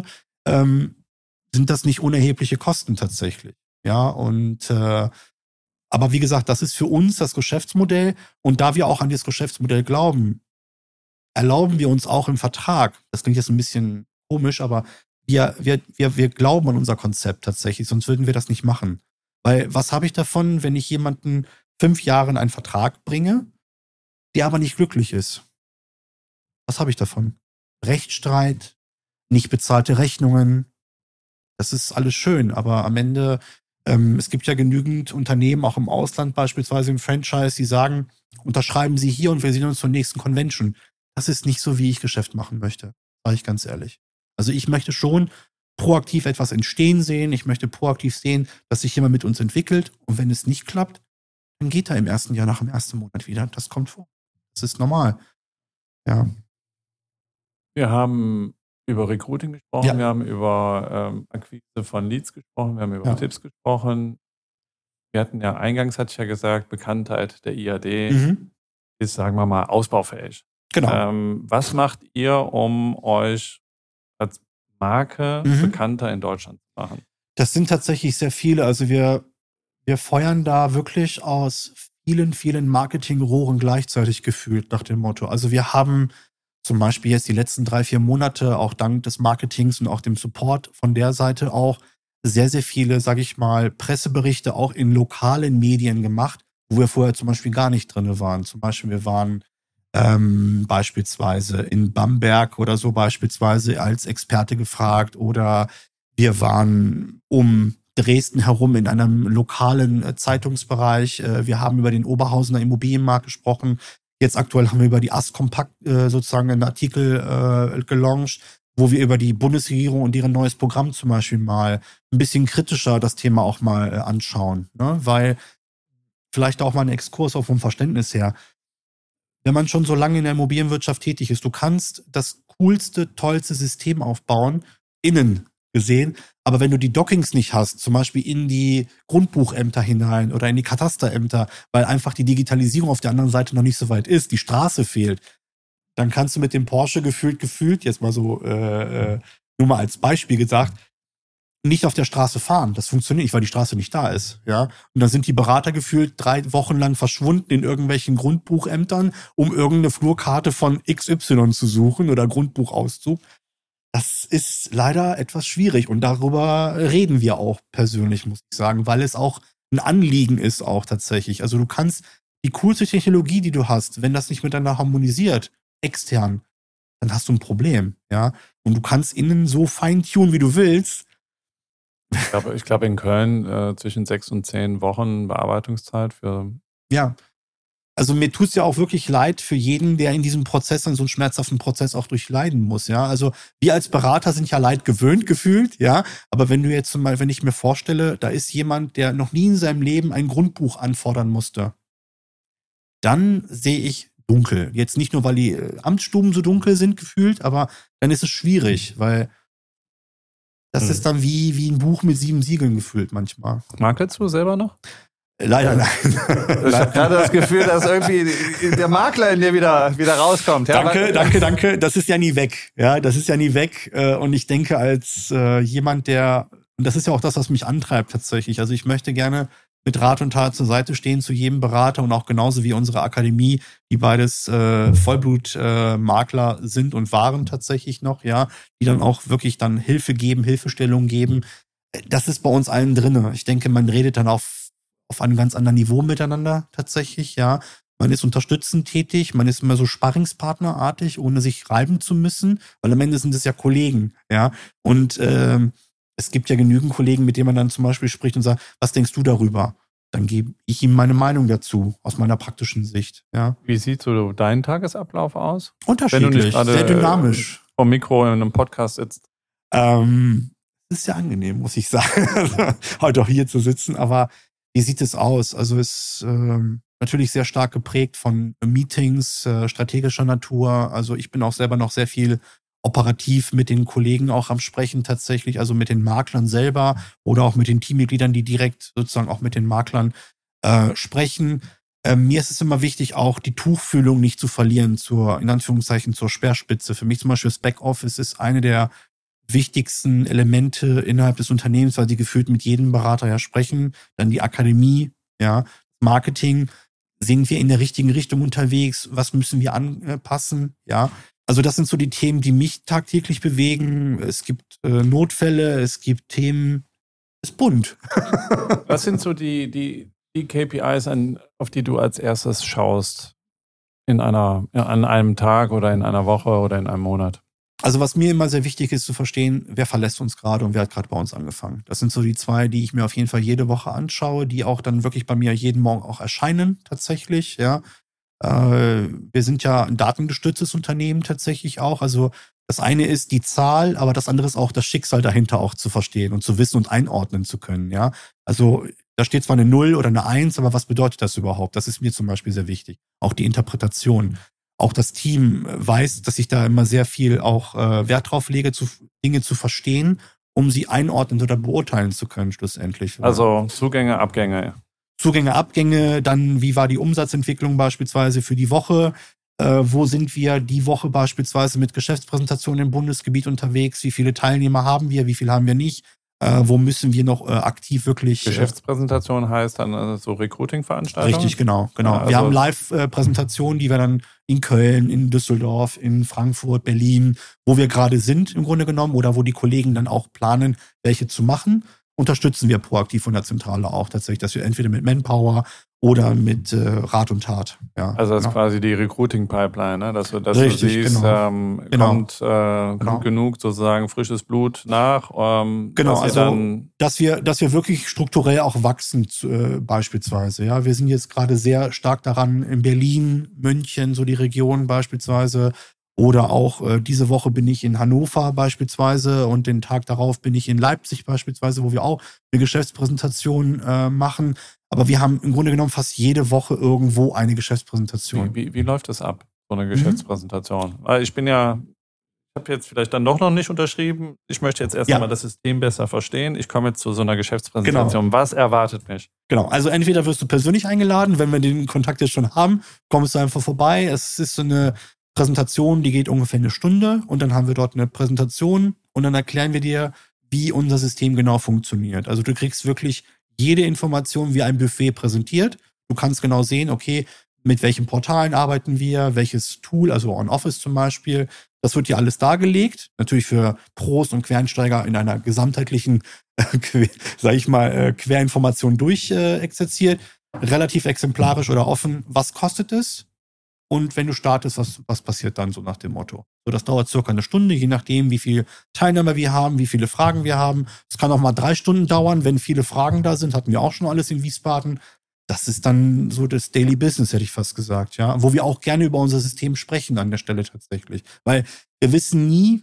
sind das nicht unerhebliche Kosten tatsächlich. Ja, und aber wie gesagt, das ist für uns das Geschäftsmodell. Und da wir auch an dieses Geschäftsmodell glauben, erlauben wir uns auch im Vertrag, das klingt jetzt ein bisschen komisch, aber wir glauben an unser Konzept tatsächlich, sonst würden wir das nicht machen. Weil was habe ich davon, wenn ich jemanden 5 Jahre in einen Vertrag bringe, der aber nicht glücklich ist? Was habe ich davon? Rechtsstreit, nicht bezahlte Rechnungen, das ist alles schön, aber am Ende, es gibt ja genügend Unternehmen, auch im Ausland beispielsweise im Franchise, die sagen, unterschreiben Sie hier und wir sehen uns zur nächsten Convention. Das ist nicht so, wie ich Geschäft machen möchte, sage ich ganz ehrlich. Also ich möchte schon proaktiv etwas entstehen sehen, ich möchte proaktiv sehen, dass sich jemand mit uns entwickelt und wenn es nicht klappt, dann geht er im ersten Jahr nach dem ersten Monat wieder. Das kommt vor. Das ist normal. Ja. Wir haben über Recruiting gesprochen, Ja. wir haben über Akquise von Leads gesprochen, wir haben über Tipps gesprochen. Wir hatten ja eingangs, hatte ich ja gesagt, Bekanntheit der IAD ist, sagen wir mal, ausbaufähig. Genau. Was macht ihr, um euch als Marke bekannter in Deutschland zu machen? Das sind tatsächlich sehr viele. Also wir feuern da wirklich aus vielen, vielen Marketingrohren gleichzeitig gefühlt nach dem Motto. Also wir haben zum Beispiel jetzt die letzten 3-4 Monate, auch dank des Marketings und auch dem Support von der Seite auch sehr, sehr viele, sage ich mal, Presseberichte auch in lokalen Medien gemacht, wo wir vorher zum Beispiel gar nicht drin waren. Zum Beispiel wir waren beispielsweise in Bamberg oder so beispielsweise als Experte gefragt oder wir waren um Dresden herum in einem lokalen Zeitungsbereich. Wir haben über den Oberhausener Immobilienmarkt gesprochen. Jetzt aktuell haben wir über die Askompakt sozusagen einen Artikel gelauncht, wo wir über die Bundesregierung und deren neues Programm zum Beispiel mal ein bisschen kritischer das Thema auch mal anschauen. Ne? Weil vielleicht auch mal ein Exkurs auch vom Verständnis her. Wenn man schon so lange in der Immobilienwirtschaft tätig ist, du kannst das coolste, tollste System aufbauen, innen gesehen, aber wenn du die Dockings nicht hast, zum Beispiel in die Grundbuchämter hinein oder in die Katasterämter, weil einfach die Digitalisierung auf der anderen Seite noch nicht so weit ist, die Straße fehlt, dann kannst du mit dem Porsche gefühlt, jetzt mal so nur mal als Beispiel gesagt, nicht auf der Straße fahren. Das funktioniert nicht, weil die Straße nicht da ist. Ja? Und dann sind die Berater gefühlt 3 Wochen lang verschwunden in irgendwelchen Grundbuchämtern, um irgendeine Flurkarte von XY zu suchen oder Grundbuchauszug. Das ist leider etwas schwierig und darüber reden wir auch persönlich, muss ich sagen, weil es auch ein Anliegen ist auch tatsächlich. Also du kannst die coolste Technologie, die du hast, wenn das nicht miteinander harmonisiert, extern, dann hast du ein Problem. Ja? Und du kannst innen so feintunen, wie du willst. Ich glaube in Köln zwischen 6 und 10 Wochen Bearbeitungszeit für. Ja, also mir tut's ja auch wirklich leid für jeden, der in diesem Prozess, dann so einen schmerzhaften Prozess auch durchleiden muss, ja. Also wir als Berater sind ja Leid gewöhnt gefühlt, ja. Aber wenn du jetzt zum Beispiel, wenn ich mir vorstelle, da ist jemand, der noch nie in seinem Leben ein Grundbuch anfordern musste, dann sehe ich dunkel. Jetzt nicht nur, weil die Amtsstuben so dunkel sind gefühlt, aber dann ist es schwierig, weil das ist dann wie ein Buch mit 7 Siegeln gefühlt manchmal. Makelst du selber noch? Leider nein. Ich habe gerade das Gefühl, dass irgendwie der Makler in dir wieder rauskommt. Ja, Danke. Das ist ja nie weg. Ja, das ist ja nie weg. Und ich denke, als jemand, und das ist ja auch das, was mich antreibt tatsächlich. Also ich möchte gerne mit Rat und Tat zur Seite stehen zu jedem Berater und auch genauso wie unsere Akademie, die beides Vollblut-Makler sind und waren tatsächlich noch, ja, die dann auch wirklich dann Hilfe geben, Hilfestellung geben. Das ist bei uns allen drinne. Ich denke, man redet dann auf einem ganz anderen Niveau miteinander tatsächlich, ja. Man ist unterstützend tätig, man ist immer so Sparringspartnerartig, ohne sich reiben zu müssen, weil am Ende sind es ja Kollegen, ja. Und es gibt ja genügend Kollegen, mit denen man dann zum Beispiel spricht und sagt, was denkst du darüber? Dann gebe ich ihm meine Meinung dazu, aus meiner praktischen Sicht, ja. Wie sieht so dein Tagesablauf aus? Unterschiedlich, wenn du nicht gerade sehr dynamisch. Vom Mikro in einem Podcast sitzt. Das ist sehr angenehm, muss ich sagen, heute auch hier zu sitzen, aber wie sieht es aus? Also es ist natürlich sehr stark geprägt von Meetings strategischer Natur. Also ich bin auch selber noch sehr viel operativ mit den Kollegen auch am Sprechen tatsächlich, also mit den Maklern selber oder auch mit den Teammitgliedern, die direkt sozusagen auch mit den Maklern sprechen. Mir ist es immer wichtig, auch die Tuchfühlung nicht zu verlieren in Anführungszeichen, zur Speerspitze. Für mich zum Beispiel das Backoffice ist eine der wichtigsten Elemente innerhalb des Unternehmens, weil sie gefühlt mit jedem Berater ja sprechen. Dann die Akademie, ja, Marketing. Sind wir in der richtigen Richtung unterwegs? Was müssen wir anpassen? Ja, also das sind so die Themen, die mich tagtäglich bewegen. Es gibt Notfälle, es gibt Themen. Es ist bunt. Was sind so die KPIs, auf die du als erstes schaust an einem Tag oder in einer Woche oder in einem Monat? Also was mir immer sehr wichtig ist zu verstehen, wer verlässt uns gerade und wer hat gerade bei uns angefangen. Das sind so die zwei, die ich mir auf jeden Fall jede Woche anschaue, die auch dann wirklich bei mir jeden Morgen auch erscheinen tatsächlich. Ja, wir sind ja ein datengestütztes Unternehmen tatsächlich auch. Also das eine ist die Zahl, aber das andere ist auch das Schicksal dahinter auch zu verstehen und zu wissen und einordnen zu können. Ja, also da steht zwar eine 0 oder eine 1, aber was bedeutet das überhaupt? Das ist mir zum Beispiel sehr wichtig. Auch die Interpretation. Auch das Team weiß, dass ich da immer sehr viel auch Wert drauf lege, Dinge zu verstehen, um sie einordnen oder beurteilen zu können schlussendlich. Also Zugänge, Abgänge. Zugänge, Abgänge, dann wie war die Umsatzentwicklung beispielsweise für die Woche? Wo sind wir die Woche beispielsweise mit Geschäftspräsentationen im Bundesgebiet unterwegs? Wie viele Teilnehmer haben wir? Wie viele haben wir nicht? Wo müssen wir noch aktiv wirklich... Geschäftspräsentation heißt dann so Recruiting-Veranstaltungen? Richtig, genau. Ja, also wir haben Live-Präsentationen, die wir dann in Köln, in Düsseldorf, in Frankfurt, Berlin, wo wir gerade sind im Grunde genommen oder wo die Kollegen dann auch planen, welche zu machen, unterstützen wir proaktiv von der Zentrale auch tatsächlich, dass wir entweder mit Manpower oder mit Rat und Tat. Ja, also das ist quasi die Recruiting-Pipeline, ne? Dass Richtig, du siehst, genau. kommt genug sozusagen frisches Blut nach. Genau, dass wir wirklich strukturell auch wachsen beispielsweise. Ja, wir sind jetzt gerade sehr stark daran in Berlin, München, so die Region beispielsweise. Oder auch diese Woche bin ich in Hannover beispielsweise und den Tag darauf bin ich in Leipzig beispielsweise, wo wir auch eine Geschäftspräsentation machen. Aber wir haben im Grunde genommen fast jede Woche irgendwo eine Geschäftspräsentation. Wie läuft das ab, so eine Geschäftspräsentation? Weil ich habe jetzt vielleicht dann doch noch nicht unterschrieben. Ich möchte jetzt erst einmal das System besser verstehen. Ich komme jetzt zu so einer Geschäftspräsentation. Genau. Was erwartet mich? Genau, also entweder wirst du persönlich eingeladen, wenn wir den Kontakt jetzt schon haben, kommst du einfach vorbei. Es ist so eine Präsentation, die geht ungefähr eine Stunde und dann haben wir dort eine Präsentation und dann erklären wir dir, wie unser System genau funktioniert. Also du kriegst wirklich jede Information wie ein Buffet präsentiert. Du kannst genau sehen, okay, mit welchen Portalen arbeiten wir, welches Tool, also OnOffice zum Beispiel. Das wird dir alles dargelegt. Natürlich für Pros und Quereinsteiger in einer gesamtheitlichen, Querinformation durchexerziert. Relativ exemplarisch oder offen. Was kostet es? Und wenn du startest, was passiert dann so nach dem Motto? So, das dauert circa eine Stunde, je nachdem, wie viele Teilnehmer wir haben, wie viele Fragen wir haben. Es kann auch mal 3 Stunden dauern, wenn viele Fragen da sind. Hatten wir auch schon alles in Wiesbaden. Das ist dann so das Daily Business, hätte ich fast gesagt, ja. Wo wir auch gerne über unser System sprechen an der Stelle tatsächlich. Weil wir wissen nie,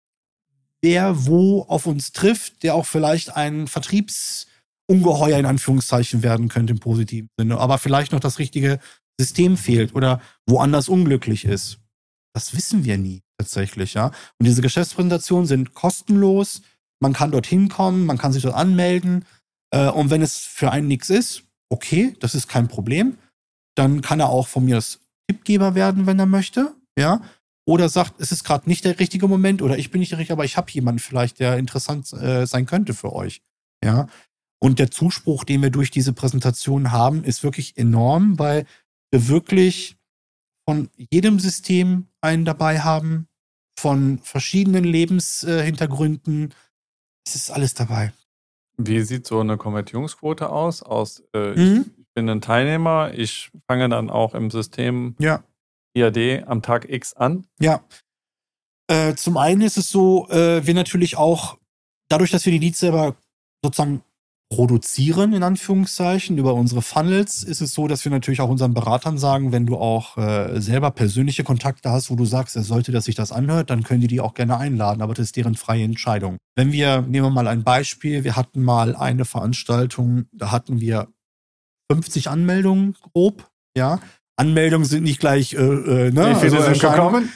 wer wo auf uns trifft, der auch vielleicht ein Vertriebsungeheuer in Anführungszeichen werden könnte im positiven Sinne. Aber vielleicht noch das richtige System fehlt oder woanders unglücklich ist. Das wissen wir nie tatsächlich, ja. Und diese Geschäftspräsentationen sind kostenlos. Man kann dorthin kommen, man kann sich dort anmelden. Und wenn es für einen nichts ist, okay, das ist kein Problem. Dann kann er auch von mir das Tippgeber werden, wenn er möchte, ja. Oder sagt, es ist gerade nicht der richtige Moment oder ich bin nicht der richtige, aber ich habe jemanden vielleicht, der interessant sein könnte für euch, ja. Und der Zuspruch, den wir durch diese Präsentation haben, ist wirklich enorm, weil wir wirklich von jedem System einen dabei haben, von verschiedenen Lebenshintergründen. Es ist alles dabei. Wie sieht so eine Konvertierungsquote aus? Ich bin ein Teilnehmer, ich fange dann auch im System IAD am Tag X an. Ja. Zum einen ist es so, wir natürlich auch, dadurch, dass wir die Leads selber sozusagen produzieren, in Anführungszeichen, über unsere Funnels, ist es so, dass wir natürlich auch unseren Beratern sagen, wenn du auch selber persönliche Kontakte hast, wo du sagst, er sollte, dass sich das anhört, dann können die auch gerne einladen, aber das ist deren freie Entscheidung. Nehmen wir mal ein Beispiel, wir hatten mal eine Veranstaltung, da hatten wir 50 Anmeldungen grob, ja. Anmeldungen sind nicht gleich, Wie viele sind gekommen?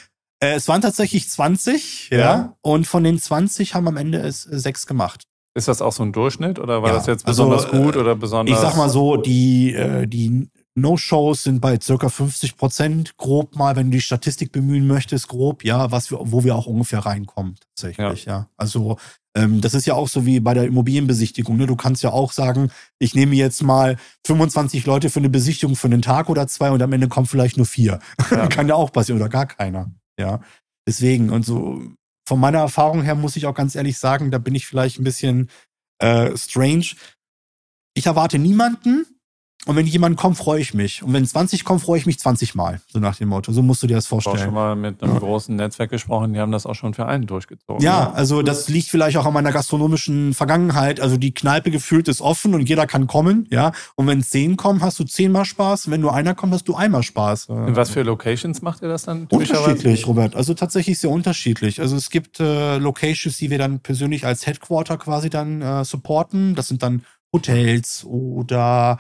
Es waren tatsächlich 20, ja. Und von den 20 haben am Ende es 6 gemacht. Ist das auch so ein Durchschnitt oder war Ja, das jetzt besonders gut oder besonders? Ich sag mal so, die No-Shows sind bei circa 50%, grob mal, wenn du die Statistik bemühen möchtest, grob, ja, wo wir auch ungefähr reinkommen, tatsächlich, ja. Also, das ist ja auch so wie bei der Immobilienbesichtigung, ne? Du kannst ja auch sagen, ich nehme jetzt mal 25 Leute für eine Besichtigung für einen Tag oder 2 und am Ende kommen vielleicht nur 4. Ja. Kann ja auch passieren oder gar keiner, ja. Deswegen, und so, von meiner Erfahrung her muss ich auch ganz ehrlich sagen, da bin ich vielleicht ein bisschen strange. Ich erwarte niemanden und wenn jemand kommt, freue ich mich. Und wenn 20 kommen, freue ich mich 20 Mal. So nach dem Motto. So musst du dir das vorstellen. Ich habe auch schon mal mit einem großen Netzwerk gesprochen, die haben das auch schon für einen durchgezogen. Ja, also das liegt vielleicht auch an meiner gastronomischen Vergangenheit. Also die Kneipe gefühlt ist offen und jeder kann kommen, ja. Und wenn 10 kommen, hast du 10-mal Spaß. Wenn nur einer kommt, hast du einmal Spaß. In was für Locations macht ihr das dann? Unterschiedlich, Robert. Also tatsächlich sehr unterschiedlich. Also es gibt Locations, die wir dann persönlich als Headquarter quasi dann supporten. Das sind dann Hotels oder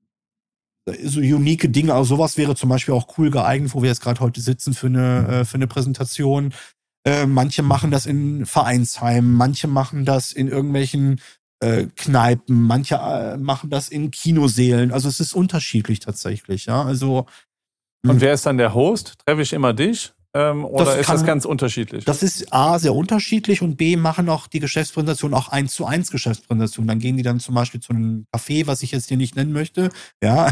so unique Dinge. Also sowas wäre zum Beispiel auch cool geeignet, wo wir jetzt gerade heute sitzen für eine Präsentation. Manche machen das in Vereinsheimen, manche machen das in irgendwelchen Kneipen, manche machen das in Kinosälen. Also es ist unterschiedlich tatsächlich, ja. Also und wer ist dann der Host? Treffe ich immer dich? Oder ist das ganz unterschiedlich? Das ist A, sehr unterschiedlich und B, machen auch die Geschäftspräsentation auch 1:1 Geschäftspräsentation. Dann gehen die dann zum Beispiel zu einem Café, was ich jetzt hier nicht nennen möchte. Ja,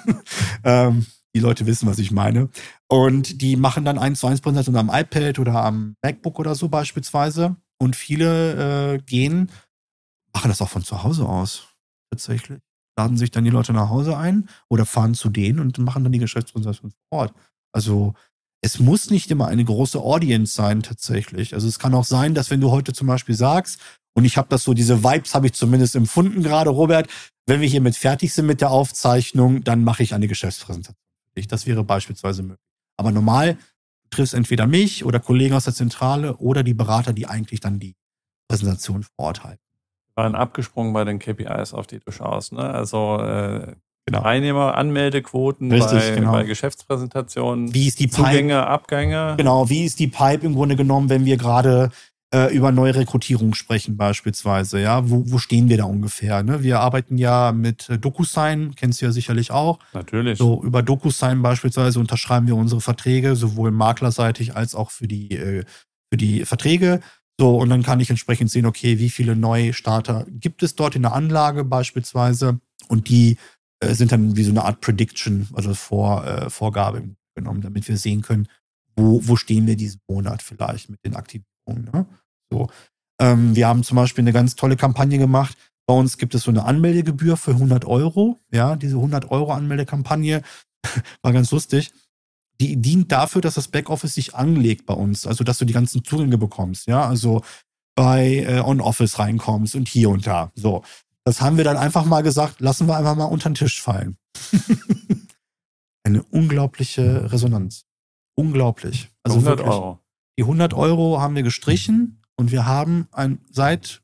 die Leute wissen, was ich meine. Und die machen dann 1:1 Präsentation am iPad oder am MacBook oder so beispielsweise. Und viele machen das auch von zu Hause aus. Tatsächlich. Laden sich dann die Leute nach Hause ein oder fahren zu denen und machen dann die Geschäftspräsentation vor Ort. Also es muss nicht immer eine große Audience sein, tatsächlich. Also es kann auch sein, dass wenn du heute zum Beispiel sagst, und ich habe das so, diese Vibes habe ich zumindest empfunden gerade, Robert, wenn wir hiermit fertig sind mit der Aufzeichnung, dann mache ich eine Geschäftspräsentation. Das wäre beispielsweise möglich. Aber normal, du triffst entweder mich oder Kollegen aus der Zentrale oder die Berater, die eigentlich dann die Präsentation vor Ort halten. Wir waren abgesprungen bei den KPIs, auf die du schaust, ne? Also Teilnehmer, Anmeldequoten bei Geschäftspräsentationen, wie ist die Zugänge, Pipe? Abgänge. Genau, wie ist die Pipe im Grunde genommen, wenn wir gerade über neue Rekrutierung sprechen beispielsweise, ja, wo stehen wir da ungefähr, ne? Wir arbeiten ja mit DocuSign, kennst du ja sicherlich auch. Natürlich. So über DocuSign beispielsweise unterschreiben wir unsere Verträge, sowohl maklerseitig als auch für die Verträge. So, und dann kann ich entsprechend sehen, okay, wie viele Neustarter gibt es dort in der Anlage beispielsweise und die sind dann wie so eine Art Prediction, also Vorgabe genommen, damit wir sehen können, wo stehen wir diesen Monat vielleicht mit den Aktivierungen. Ne? So, wir haben zum Beispiel eine ganz tolle Kampagne gemacht. Bei uns gibt es so eine Anmeldegebühr für 100 Euro. Ja, diese 100 Euro Anmeldekampagne war ganz lustig. Die dient dafür, dass das Backoffice sich anlegt bei uns, also dass du die ganzen Zugänge bekommst. Ja, also bei On-Office reinkommst und hier und da. So. Das haben wir dann einfach mal gesagt, lassen wir einfach mal unter den Tisch fallen. Eine unglaubliche Resonanz. Unglaublich. Also 100 wirklich, Euro. Die 100 Euro haben wir gestrichen und wir haben seit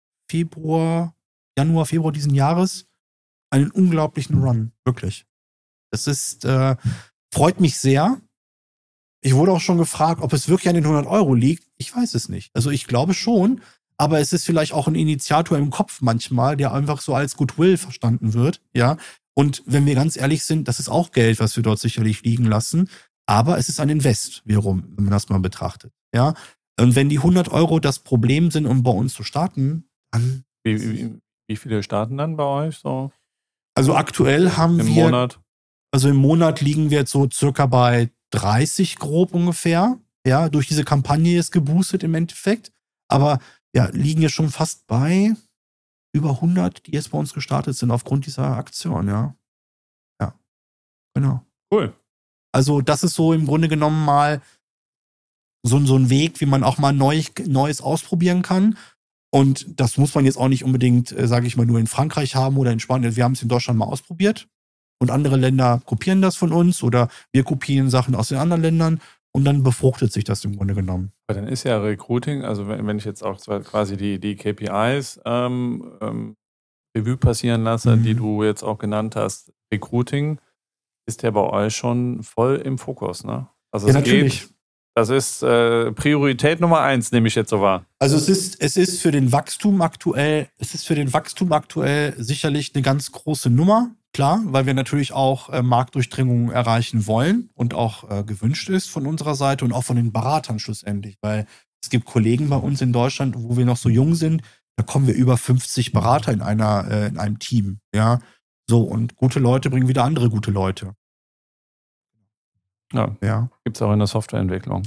Januar, Februar diesen Jahres einen unglaublichen Run. Wirklich. Das ist, freut mich sehr. Ich wurde auch schon gefragt, ob es wirklich an den 100 Euro liegt. Ich weiß es nicht. Also ich glaube schon. Aber es ist vielleicht auch ein Initiator im Kopf manchmal, der einfach so als Goodwill verstanden wird, ja. Und wenn wir ganz ehrlich sind, das ist auch Geld, was wir dort sicherlich liegen lassen. Aber es ist ein Invest, wiederum, wenn man das mal betrachtet, ja. Und wenn die 100 Euro das Problem sind, um bei uns zu starten, dann... Wie viele starten dann bei euch so? Also aktuell haben Im wir... Monat? Also im Monat liegen wir jetzt so circa bei 30 grob ungefähr. Ja, durch diese Kampagne ist geboostet im Endeffekt. Aber ja, liegen ja schon fast bei über 100, die jetzt bei uns gestartet sind aufgrund dieser Aktion, ja. Ja, genau. Cool. Also das ist so im Grunde genommen mal so ein Weg, wie man auch mal Neues ausprobieren kann. Und das muss man jetzt auch nicht unbedingt, sage ich mal, nur in Frankreich haben oder in Spanien. Wir haben es in Deutschland mal ausprobiert. Und andere Länder kopieren das von uns oder wir kopieren Sachen aus den anderen Ländern. Und dann befruchtet sich das im Grunde genommen. Aber dann ist ja Recruiting, also wenn ich jetzt auch quasi die KPIs Revue passieren lasse, die du jetzt auch genannt hast, Recruiting ist ja bei euch schon voll im Fokus, ne? Also ja, es geht Das ist Priorität Nummer 1, nehme ich jetzt so wahr. Also es ist für den Wachstum aktuell sicherlich eine ganz große Nummer, klar, weil wir natürlich auch Marktdurchdringung erreichen wollen und auch gewünscht ist von unserer Seite und auch von den Beratern schlussendlich, weil es gibt Kollegen bei uns in Deutschland, wo wir noch so jung sind, da kommen wir über 50 Berater in einem Team, ja. So, und gute Leute bringen wieder andere gute Leute. Ja. Gibt es auch in der Softwareentwicklung.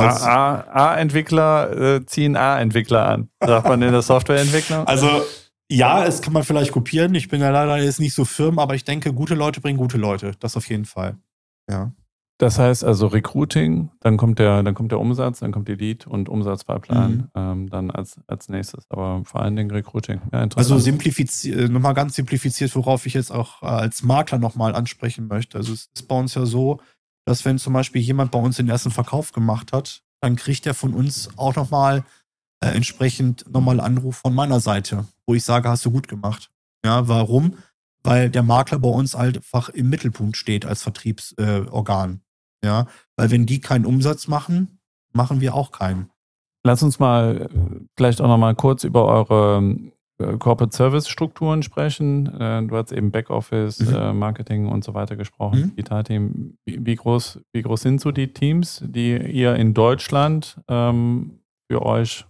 A-Entwickler ziehen A-Entwickler an, sagt man in der Softwareentwicklung. Also, ja, es kann man vielleicht kopieren. Ich bin ja leider jetzt nicht so firm, aber ich denke, gute Leute bringen gute Leute. Das auf jeden Fall. Ja. Das heißt also Recruiting, dann kommt der Umsatz, dann kommt die Lead- und Umsatzpipeline dann als nächstes. Aber vor allen Dingen Recruiting. Ja, interessant. Also nochmal ganz simplifiziert, worauf ich jetzt auch als Makler nochmal ansprechen möchte. Also es ist bei uns ja so, dass wenn zum Beispiel jemand bei uns den ersten Verkauf gemacht hat, dann kriegt er von uns auch nochmal entsprechend nochmal Anruf von meiner Seite, wo ich sage, hast du gut gemacht. Ja, warum? Weil der Makler bei uns einfach im Mittelpunkt steht als Vertriebsorgan. Ja, weil wenn die keinen Umsatz machen, machen wir auch keinen. Lass uns mal vielleicht auch nochmal kurz über eure Corporate Service Strukturen sprechen. Du hast eben Backoffice, Marketing und so weiter gesprochen, Digitalteam. Wie groß sind so die Teams, die ihr in Deutschland für euch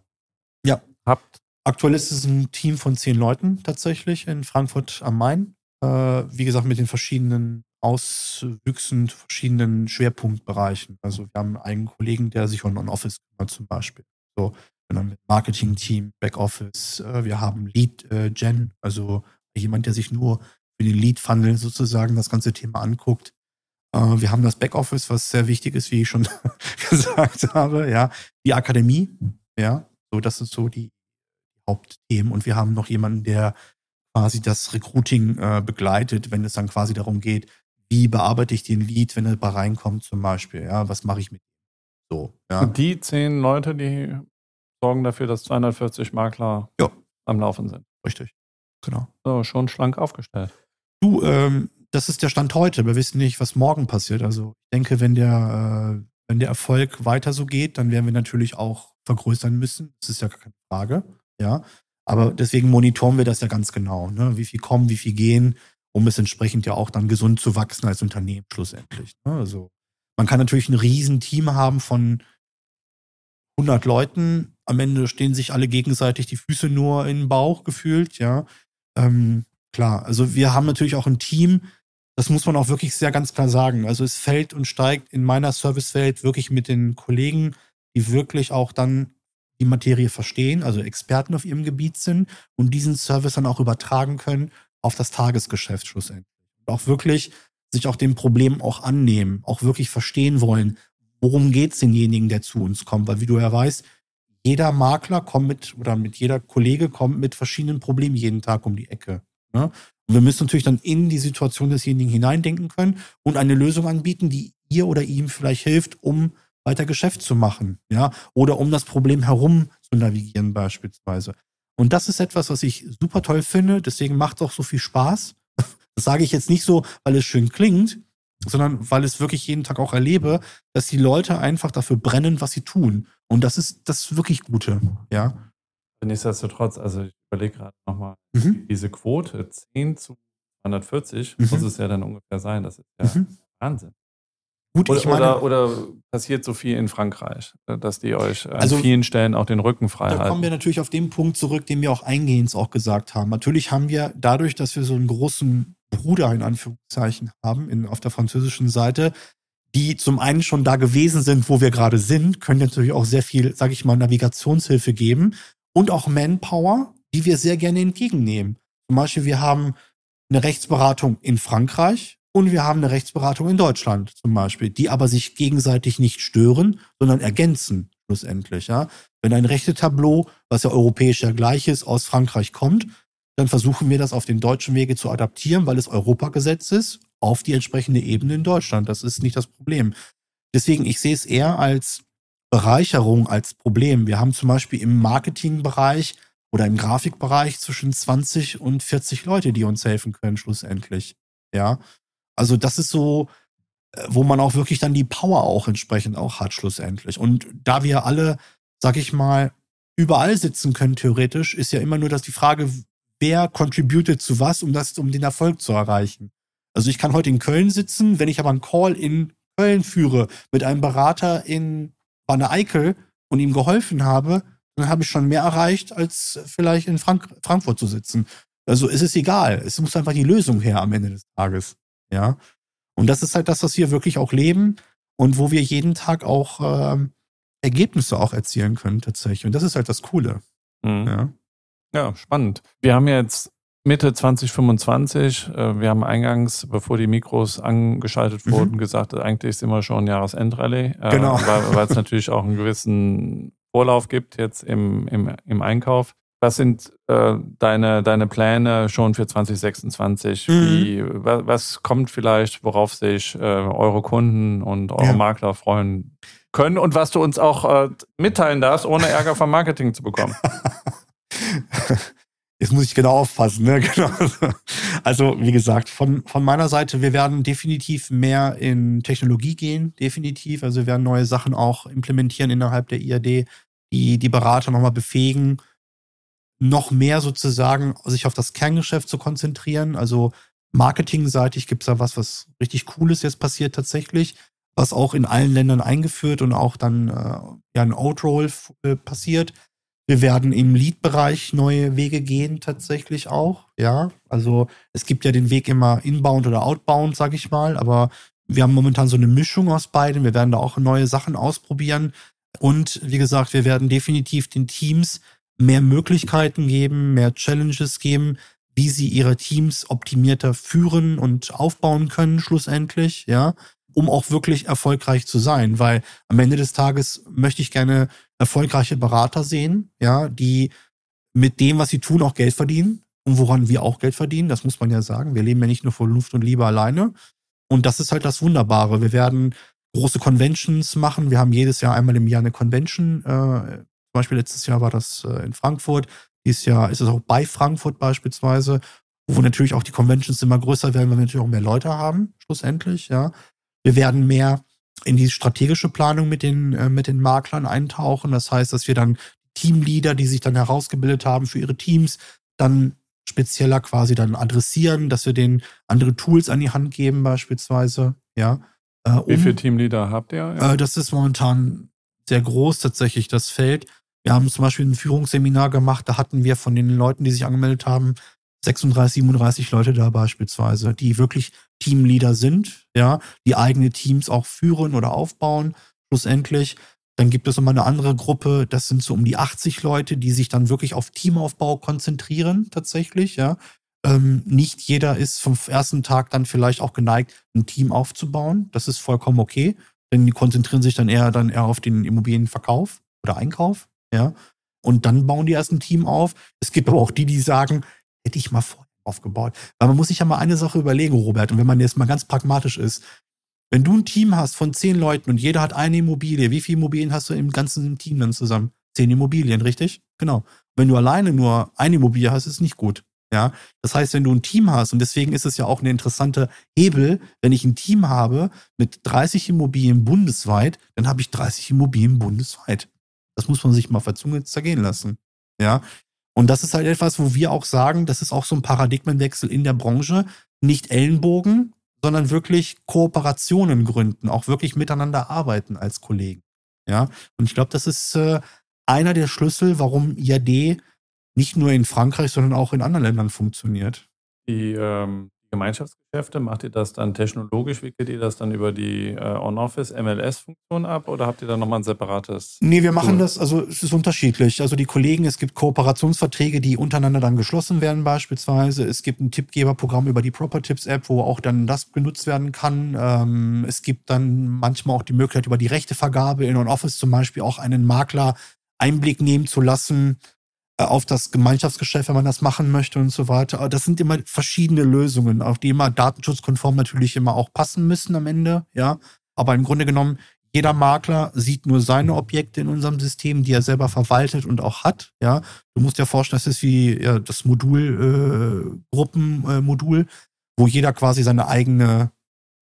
habt? Aktuell ist es ein Team von 10 Leuten tatsächlich in Frankfurt am Main. Wie gesagt, mit den verschiedenen Auswüchsen, verschiedenen Schwerpunktbereichen. Also wir haben einen Kollegen, der sich um On-Office kümmert zum Beispiel. So, dann haben wir Marketing-Team, Backoffice, wir haben Lead-Gen, also jemand, der sich nur für den Lead-Funnel sozusagen das ganze Thema anguckt. Wir haben das Backoffice, was sehr wichtig ist, wie ich schon gesagt habe, ja. Die Akademie, ja, so das sind so die Hauptthemen. Und wir haben noch jemanden, der quasi das Recruiting begleitet, wenn es dann quasi darum geht, wie bearbeite ich den Lead, wenn er bei reinkommt zum Beispiel, ja, was mache ich mit ihm? So, ja. Und die 10 Leute, die sorgen dafür, dass 240 Makler am Laufen sind. Richtig, genau. So, schon schlank aufgestellt. Du, das ist der Stand heute. Wir wissen nicht, was morgen passiert. Also ich denke, wenn der Erfolg weiter so geht, dann werden wir natürlich auch vergrößern müssen. Das ist ja gar keine Frage, ja. Aber deswegen monitoren wir das ja ganz genau, ne? Wie viel kommen, wie viel gehen, um es entsprechend ja auch dann gesund zu wachsen als Unternehmen schlussendlich. Ne? Also man kann natürlich ein Riesenteam haben von 100 Leuten. Am Ende stehen sich alle gegenseitig die Füße nur in den Bauch gefühlt, ja. Klar, also wir haben natürlich auch ein Team, das muss man auch wirklich sehr ganz klar sagen. Also es fällt und steigt in meiner Servicewelt wirklich mit den Kollegen, die wirklich auch dann die Materie verstehen, also Experten auf ihrem Gebiet sind und diesen Service dann auch übertragen können auf das Tagesgeschäft schlussendlich. Und auch wirklich sich auch dem Problem auch annehmen, auch wirklich verstehen wollen, worum geht es denjenigen, der zu uns kommt. Weil wie du ja weißt, jeder Makler jeder Kollege kommt mit verschiedenen Problemen jeden Tag um die Ecke. Ne? Und wir müssen natürlich dann in die Situation desjenigen hineindenken können und eine Lösung anbieten, die ihr oder ihm vielleicht hilft, um weiter Geschäft zu machen, ja, oder um das Problem herum zu navigieren beispielsweise. Und das ist etwas, was ich super toll finde, deswegen macht es auch so viel Spaß. Das sage ich jetzt nicht so, weil es schön klingt, sondern weil ich wirklich jeden Tag auch erlebe, dass die Leute einfach dafür brennen, was sie tun. Und das ist das wirklich Gute, ja. Nichtsdestotrotz, also ich überlege gerade nochmal, diese Quote 10 zu 240 muss es ja dann ungefähr sein. Das ist ja Wahnsinn. Gut, oder passiert so viel in Frankreich, dass die euch an vielen Stellen auch den Rücken frei halten? Da kommen wir natürlich auf den Punkt zurück, den wir auch eingehend auch gesagt haben. Natürlich haben wir dadurch, dass wir so einen großen Bruder in Anführungszeichen haben auf der französischen Seite, die zum einen schon da gewesen sind, wo wir gerade sind, können natürlich auch sehr viel, sage ich mal, Navigationshilfe geben und auch Manpower, die wir sehr gerne entgegennehmen. Zum Beispiel, wir haben eine Rechtsberatung in Frankreich und wir haben eine Rechtsberatung in Deutschland zum Beispiel, die aber sich gegenseitig nicht stören, sondern ergänzen schlussendlich. Ja? Wenn ein Rechtetableau, was ja europäisch ja gleich ist, aus Frankreich kommt, dann versuchen wir das auf den deutschen Wege zu adaptieren, weil es Europagesetz ist, auf die entsprechende Ebene in Deutschland. Das ist nicht das Problem. Deswegen, ich sehe es eher als Bereicherung als Problem. Wir haben zum Beispiel im Marketingbereich oder im Grafikbereich zwischen 20 und 40 Leute, die uns helfen können schlussendlich. Ja, also das ist so wo man auch wirklich dann die Power auch entsprechend auch hat schlussendlich. Und da wir alle, sag ich mal, überall sitzen können theoretisch, ist ja immer nur die Frage, wer contributed zu was, um den Erfolg zu erreichen. Also ich kann heute in Köln sitzen, wenn ich aber einen Call in Köln führe mit einem Berater in Wanne-Eickel und ihm geholfen habe, dann habe ich schon mehr erreicht, als vielleicht in Frankfurt zu sitzen. Also es ist egal. Es muss einfach die Lösung her am Ende des Tages. Ja. Und das ist halt das, was wir wirklich auch leben und wo wir jeden Tag auch Ergebnisse auch erzielen können tatsächlich. Und das ist halt das Coole. Mhm. Ja, spannend. Wir haben jetzt Mitte 2025. Wir haben eingangs, bevor die Mikros angeschaltet wurden, gesagt, eigentlich ist immer schon Jahresendrallye. Genau. Weil es natürlich auch einen gewissen Vorlauf gibt jetzt im Einkauf. Was sind deine Pläne schon für 2026? Was kommt vielleicht, worauf sich eure Kunden und eure Makler freuen können und was du uns auch mitteilen darfst, ohne Ärger vom Marketing zu bekommen? Jetzt muss ich genau aufpassen, ne? Genau. Also, wie gesagt, von meiner Seite, wir werden definitiv mehr in Technologie gehen, definitiv. Also, wir werden neue Sachen auch implementieren innerhalb der IAD, die Berater nochmal befähigen, noch mehr sozusagen sich auf das Kerngeschäft zu konzentrieren. Also, marketingseitig gibt es da was richtig Cooles jetzt passiert tatsächlich, was auch in allen Ländern eingeführt und auch dann ein Outroll passiert. Wir werden im Lead-Bereich neue Wege gehen, tatsächlich auch, ja. Also es gibt ja den Weg immer inbound oder outbound, sag ich mal, aber wir haben momentan so eine Mischung aus beiden. Wir werden da auch neue Sachen ausprobieren. Und wie gesagt, wir werden definitiv den Teams mehr Möglichkeiten geben, mehr Challenges geben, wie sie ihre Teams optimierter führen und aufbauen können, schlussendlich, ja, um auch wirklich erfolgreich zu sein. Weil am Ende des Tages möchte ich gerne erfolgreiche Berater sehen, ja, die mit dem, was sie tun, auch Geld verdienen und woran wir auch Geld verdienen. Das muss man ja sagen. Wir leben ja nicht nur von Luft und Liebe alleine. Und das ist halt das Wunderbare. Wir werden große Conventions machen. Wir haben jedes Jahr einmal im Jahr eine Convention. Zum Beispiel letztes Jahr war das in Frankfurt. Dieses Jahr ist es auch bei Frankfurt beispielsweise, wo natürlich auch die Conventions immer größer werden, weil wir natürlich auch mehr Leute haben, schlussendlich, ja. Wir werden mehr in die strategische Planung mit den Maklern eintauchen. Das heißt, dass wir dann Teamleader, die sich dann herausgebildet haben für ihre Teams, dann spezieller quasi dann adressieren, dass wir denen andere Tools an die Hand geben beispielsweise. Ja. Wie viele Teamleader habt ihr? Ja. Das ist momentan sehr groß tatsächlich, das Feld. Wir haben zum Beispiel ein Führungsseminar gemacht, da hatten wir von den Leuten, die sich angemeldet haben, 36, 37 Leute da beispielsweise, die wirklich Teamleader sind, ja, die eigene Teams auch führen oder aufbauen, schlussendlich. Dann gibt es nochmal eine andere Gruppe, das sind so um die 80 Leute, die sich dann wirklich auf Teamaufbau konzentrieren, tatsächlich, ja. Nicht jeder ist vom ersten Tag dann vielleicht auch geneigt, ein Team aufzubauen. Das ist vollkommen okay, denn die konzentrieren sich dann eher auf den Immobilienverkauf oder Einkauf, ja. Und dann bauen die erst ein Team auf. Es gibt aber auch die sagen, hätte ich mal vorher aufgebaut. Weil man muss sich ja mal eine Sache überlegen, Robert, und wenn man jetzt mal ganz pragmatisch ist, wenn du ein Team hast von 10 Leuten und jeder hat eine Immobilie, wie viele Immobilien hast du im ganzen Team dann zusammen? 10 Immobilien, richtig? Genau. Wenn du alleine nur eine Immobilie hast, ist es nicht gut. Ja, das heißt, wenn du ein Team hast, und deswegen ist es ja auch eine interessante Hebel, wenn ich ein Team habe mit 30 Immobilien bundesweit, dann habe ich 30 Immobilien bundesweit. Das muss man sich mal auf der Zunge zergehen lassen. Ja. Und das ist halt etwas, wo wir auch sagen, das ist auch so ein Paradigmenwechsel in der Branche. Nicht Ellenbogen, sondern wirklich Kooperationen gründen, auch wirklich miteinander arbeiten als Kollegen. Ja, und ich glaube, das ist einer der Schlüssel, warum IAD nicht nur in Frankreich, sondern auch in anderen Ländern funktioniert. Die Gemeinschaftsgeschäfte, macht ihr das dann technologisch? Wickelt ihr das dann über die On-Office MLS-Funktion ab oder habt ihr da nochmal ein separates? Nee, wir machen das, also es ist unterschiedlich. Also die Kollegen, es gibt Kooperationsverträge, die untereinander dann geschlossen werden beispielsweise. Es gibt ein Tippgeberprogramm über die Proper-Tips-App, wo auch dann das genutzt werden kann. Es gibt dann manchmal auch die Möglichkeit, über die Rechtevergabe in On-Office zum Beispiel auch einen Makler Einblick nehmen zu lassen auf das Gemeinschaftsgeschäft, wenn man das machen möchte und so weiter. Aber das sind immer verschiedene Lösungen, auf die immer datenschutzkonform natürlich immer auch passen müssen am Ende, ja. Aber im Grunde genommen, jeder Makler sieht nur seine Objekte in unserem System, die er selber verwaltet und auch hat, ja. Du musst dir vorstellen, das ist wie das Modul, Gruppenmodul, wo jeder quasi seine eigene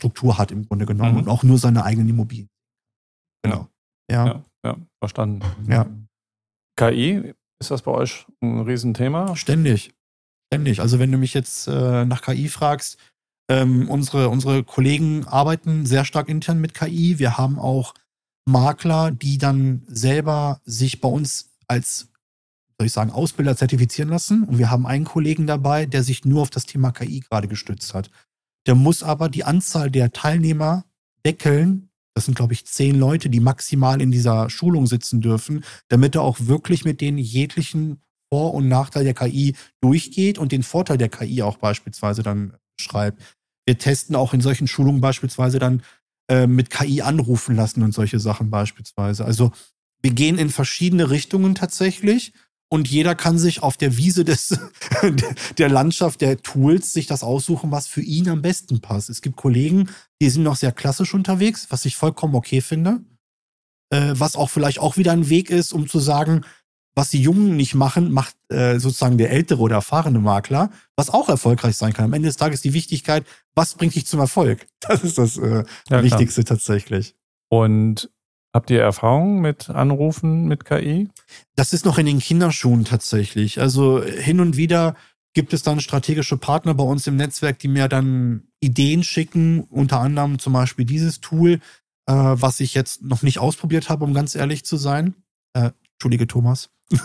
Struktur hat im Grunde genommen Mhm. und auch nur seine eigenen Immobilien. Genau. Ja. Ja, verstanden. Ja. KI, ist das bei euch ein Riesenthema? Ständig. Also wenn du mich jetzt nach KI fragst, unsere Kollegen arbeiten sehr stark intern mit KI. Wir haben auch Makler, die dann selber sich bei uns als, soll ich sagen, Ausbilder zertifizieren lassen. Und wir haben einen Kollegen dabei, der sich nur auf das Thema KI gerade gestützt hat. Der muss aber die Anzahl der Teilnehmer deckeln. Das sind, glaube ich, 10 Leute, die maximal in dieser Schulung sitzen dürfen, damit er auch wirklich mit denen jeglichen Vor- und Nachteil der KI durchgeht und den Vorteil der KI auch beispielsweise dann schreibt. Wir testen auch in solchen Schulungen beispielsweise dann mit KI anrufen lassen und solche Sachen beispielsweise. Also wir gehen in verschiedene Richtungen tatsächlich und jeder kann sich auf der Wiese der Landschaft der Tools sich das aussuchen, was für ihn am besten passt. Es gibt Kollegen, die sind noch sehr klassisch unterwegs, was ich vollkommen okay finde. Was auch vielleicht auch wieder ein Weg ist, um zu sagen, was die Jungen nicht machen, macht sozusagen der ältere oder erfahrene Makler, was auch erfolgreich sein kann. Am Ende des Tages die Wichtigkeit, was bringt dich zum Erfolg? Das ist das Wichtigste tatsächlich. Und habt ihr Erfahrungen mit Anrufen mit KI? Das ist noch in den Kinderschuhen tatsächlich. Also hin und wieder gibt es dann strategische Partner bei uns im Netzwerk, die mir dann Ideen schicken, unter anderem zum Beispiel dieses Tool, was ich jetzt noch nicht ausprobiert habe, um ganz ehrlich zu sein. Entschuldige, Thomas.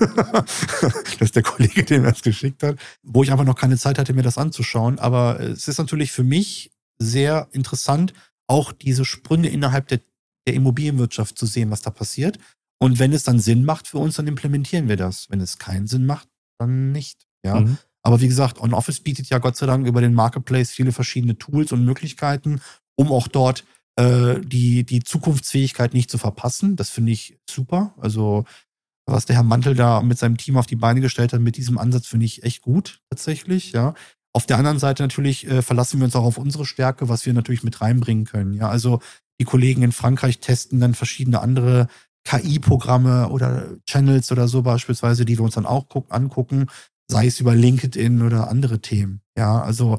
Das ist der Kollege, der mir das geschickt hat, wo ich einfach noch keine Zeit hatte, mir das anzuschauen. Aber es ist natürlich für mich sehr interessant, auch diese Sprünge innerhalb der Immobilienwirtschaft zu sehen, was da passiert. Und wenn es dann Sinn macht für uns, dann implementieren wir das. Wenn es keinen Sinn macht, dann nicht. Ja. Mhm. Aber wie gesagt, OnOffice bietet ja Gott sei Dank über den Marketplace viele verschiedene Tools und Möglichkeiten, um auch dort die Zukunftsfähigkeit nicht zu verpassen. Das finde ich super. Also was der Herr Mantel da mit seinem Team auf die Beine gestellt hat, mit diesem Ansatz finde ich echt gut, tatsächlich, ja. Auf der anderen Seite natürlich verlassen wir uns auch auf unsere Stärke, was wir natürlich mit reinbringen können, ja. Also die Kollegen in Frankreich testen dann verschiedene andere KI-Programme oder Channels oder so beispielsweise, die wir uns dann auch angucken, sei es über LinkedIn oder andere Themen, ja. Also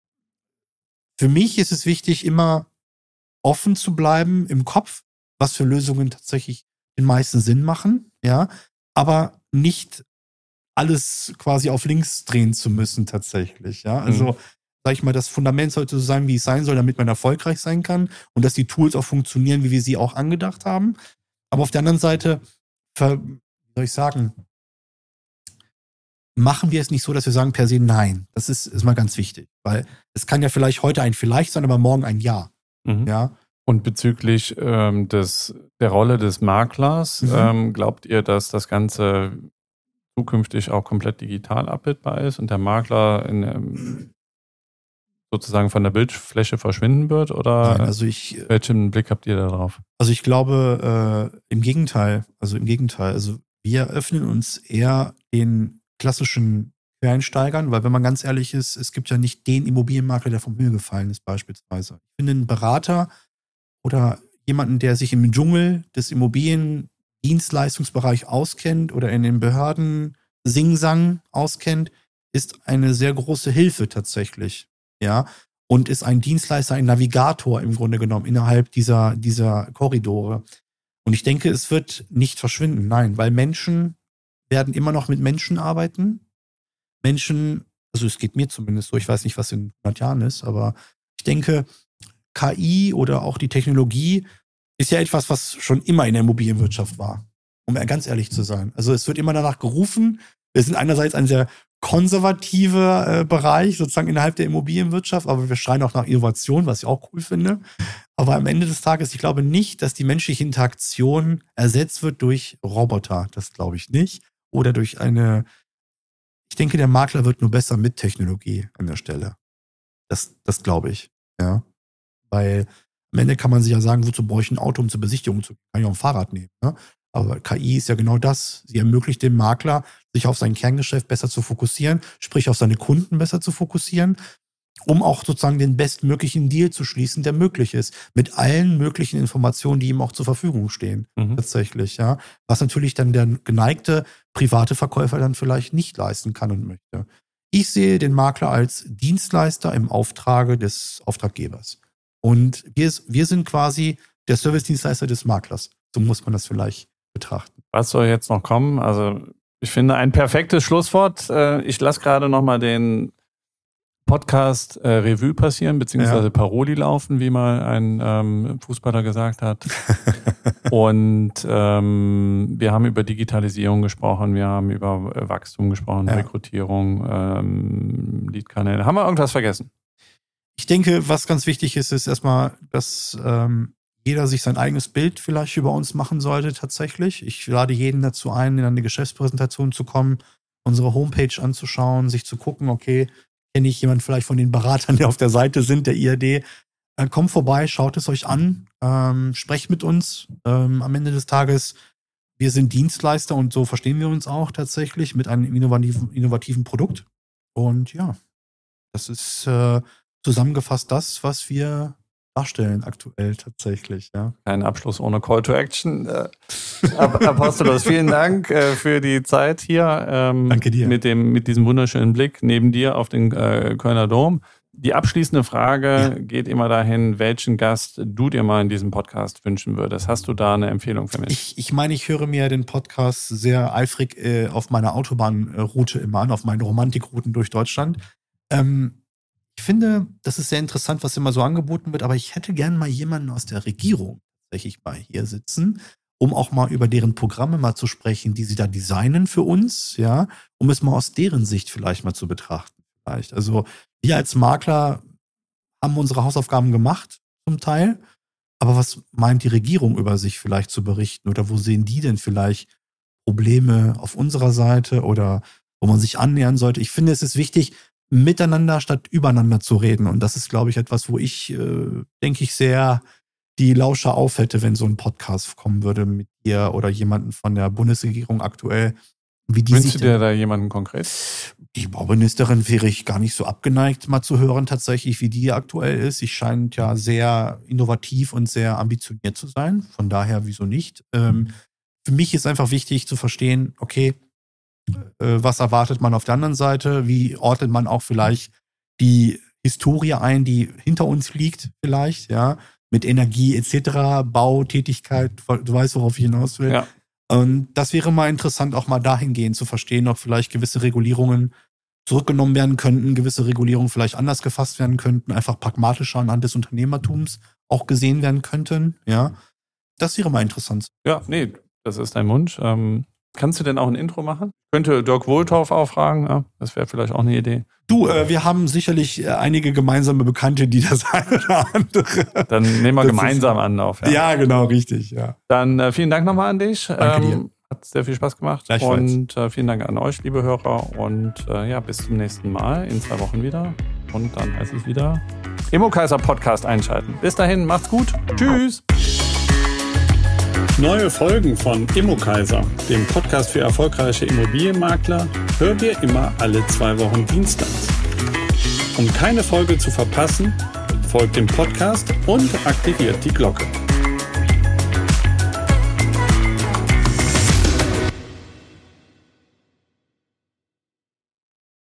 für mich ist es wichtig, immer offen zu bleiben im Kopf, was für Lösungen tatsächlich den meisten Sinn machen, ja, aber nicht alles quasi auf links drehen zu müssen tatsächlich, ja. Also, sag ich mal, das Fundament sollte so sein, wie es sein soll, damit man erfolgreich sein kann und dass die Tools auch funktionieren, wie wir sie auch angedacht haben. Aber auf der anderen Seite, wie soll ich sagen, machen wir es nicht so, dass wir sagen per se nein. Das ist mal ganz wichtig, weil es kann ja vielleicht heute ein Vielleicht sein, aber morgen ein Ja. Mhm. Ja. Und bezüglich der Rolle des Maklers, glaubt ihr, dass das Ganze zukünftig auch komplett digital abbildbar ist und der Makler sozusagen von der Bildfläche verschwinden wird? Oder Nein, also welchen Blick habt ihr darauf? Also ich glaube, im Gegenteil. Also wir öffnen uns eher den klassischen Quereinsteigern, weil wenn man ganz ehrlich ist, es gibt ja nicht den Immobilienmakler, der vom Himmel gefallen ist beispielsweise. Ich finde einen Berater oder jemanden, der sich im Dschungel des Immobiliendienstleistungsbereichs auskennt oder in den Behörden Singsang auskennt, ist eine sehr große Hilfe tatsächlich, ja, und ist ein Dienstleister, ein Navigator im Grunde genommen innerhalb dieser Korridore. Und ich denke, es wird nicht verschwinden, nein, weil Menschen werden immer noch mit Menschen arbeiten. Menschen, also es geht mir zumindest so, ich weiß nicht, was in 100 Jahren ist, aber ich denke, KI oder auch die Technologie ist ja etwas, was schon immer in der Immobilienwirtschaft war, um ganz ehrlich zu sein. Also es wird immer danach gerufen, wir sind einerseits ein sehr konservativer Bereich sozusagen innerhalb der Immobilienwirtschaft, aber wir schreien auch nach Innovation, was ich auch cool finde. Aber am Ende des Tages, ich glaube nicht, dass die menschliche Interaktion ersetzt wird durch Roboter. Das glaube ich nicht. Oder durch ich denke, der Makler wird nur besser mit Technologie an der Stelle. Das glaube ich, ja. Weil am Ende kann man sich ja sagen, wozu brauche ich ein Auto, um zur Besichtigung zu gehen? Kann ich auch ein Fahrrad nehmen, ne? Aber KI ist ja genau das. Sie ermöglicht dem Makler, sich auf sein Kerngeschäft besser zu fokussieren, sprich auf seine Kunden besser zu fokussieren, um auch sozusagen den bestmöglichen Deal zu schließen, der möglich ist. Mit allen möglichen Informationen, die ihm auch zur Verfügung stehen. Tatsächlich, ja. Was natürlich dann der geneigte private Verkäufer dann vielleicht nicht leisten kann und möchte. Ich sehe den Makler als Dienstleister im Auftrage des Auftraggebers. Und wir sind quasi der Service-Dienstleister des Maklers. So muss man das vielleicht betrachten. Was soll jetzt noch kommen? Also ich finde ein perfektes Schlusswort. Ich lasse gerade nochmal den Podcast Revue passieren, beziehungsweise Paroli laufen, wie mal ein Fußballer gesagt hat. Und wir haben über Digitalisierung gesprochen, wir haben über Wachstum gesprochen, Rekrutierung, Lead-Kanäle. Haben wir irgendwas vergessen? Ich denke, was ganz wichtig ist erstmal, dass jeder sich sein eigenes Bild vielleicht über uns machen sollte tatsächlich. Ich lade jeden dazu ein, in eine Geschäftspräsentation zu kommen, unsere Homepage anzuschauen, sich zu gucken, okay, kenne ich jemanden vielleicht von den Beratern, die auf der Seite sind, der IAD. Kommt vorbei, schaut es euch an, sprecht mit uns. Am Ende des Tages, wir sind Dienstleister und so verstehen wir uns auch tatsächlich mit einem innovativen Produkt. Und ja, das ist zusammengefasst das, was wir darstellen aktuell tatsächlich. Ja. Kein Abschluss ohne Call to Action. Apostolos, vielen Dank für die Zeit hier. Danke dir. Mit diesem wunderschönen Blick neben dir auf den Kölner Dom. Die abschließende Frage geht immer dahin, welchen Gast du dir mal in diesem Podcast wünschen würdest. Hast du da eine Empfehlung für mich? Ich meine, ich höre mir den Podcast sehr eifrig auf meiner Autobahnroute immer an, auf meinen Romantikrouten durch Deutschland. Ich finde, das ist sehr interessant, was immer so angeboten wird, aber ich hätte gern mal jemanden aus der Regierung tatsächlich mal hier sitzen, um auch mal über deren Programme mal zu sprechen, die sie da designen für uns, ja, um es mal aus deren Sicht vielleicht mal zu betrachten. Vielleicht. Also wir als Makler haben unsere Hausaufgaben gemacht, zum Teil, aber was meint die Regierung über sich vielleicht zu berichten oder wo sehen die denn vielleicht Probleme auf unserer Seite oder wo man sich annähern sollte? Ich finde, es ist wichtig, miteinander statt übereinander zu reden. Und das ist, glaube ich, etwas, wo ich, denke ich, sehr die Lauscher auf hätte, wenn so ein Podcast kommen würde mit dir oder jemanden von der Bundesregierung aktuell. Wie die Wünschst du dir da jemanden konkret? Die Bauministerin wäre ich gar nicht so abgeneigt, mal zu hören tatsächlich, wie die aktuell ist. Sie scheint ja sehr innovativ und sehr ambitioniert zu sein. Von daher, wieso nicht? Für mich ist einfach wichtig zu verstehen, okay, was erwartet man auf der anderen Seite? Wie ordnet man auch vielleicht die Historie ein, die hinter uns liegt vielleicht, ja, mit Energie etc., Bautätigkeit, du weißt, worauf ich hinaus will. Ja. Und das wäre mal interessant, auch mal dahingehend zu verstehen, ob vielleicht gewisse Regulierungen zurückgenommen werden könnten, gewisse Regulierungen vielleicht anders gefasst werden könnten, einfach pragmatischer anhand des Unternehmertums auch gesehen werden könnten, ja. Das wäre mal interessant. Ja, nee, das ist dein Wunsch. Kannst du denn auch ein Intro machen? Könnte Dirk Wohltorf auch fragen, ja, das wäre vielleicht auch eine Idee. Du, wir haben sicherlich einige gemeinsame Bekannte, die das eine oder andere. Dann nehmen wir gemeinsam Anlauf. Ja, genau, richtig, ja. Dann vielen Dank nochmal an dich. Danke dir. Hat sehr viel Spaß gemacht. Gleichfalls. Und vielen Dank an euch, liebe Hörer. Und ja, bis zum nächsten Mal, in 2 Wochen wieder. Und dann heißt es wieder Immokaiser Podcast einschalten. Bis dahin, macht's gut. Tschüss. Neue Folgen von Immokaiser, dem Podcast für erfolgreiche Immobilienmakler, hört ihr immer alle 2 Wochen dienstags. Um keine Folge zu verpassen, folgt dem Podcast und aktiviert die Glocke.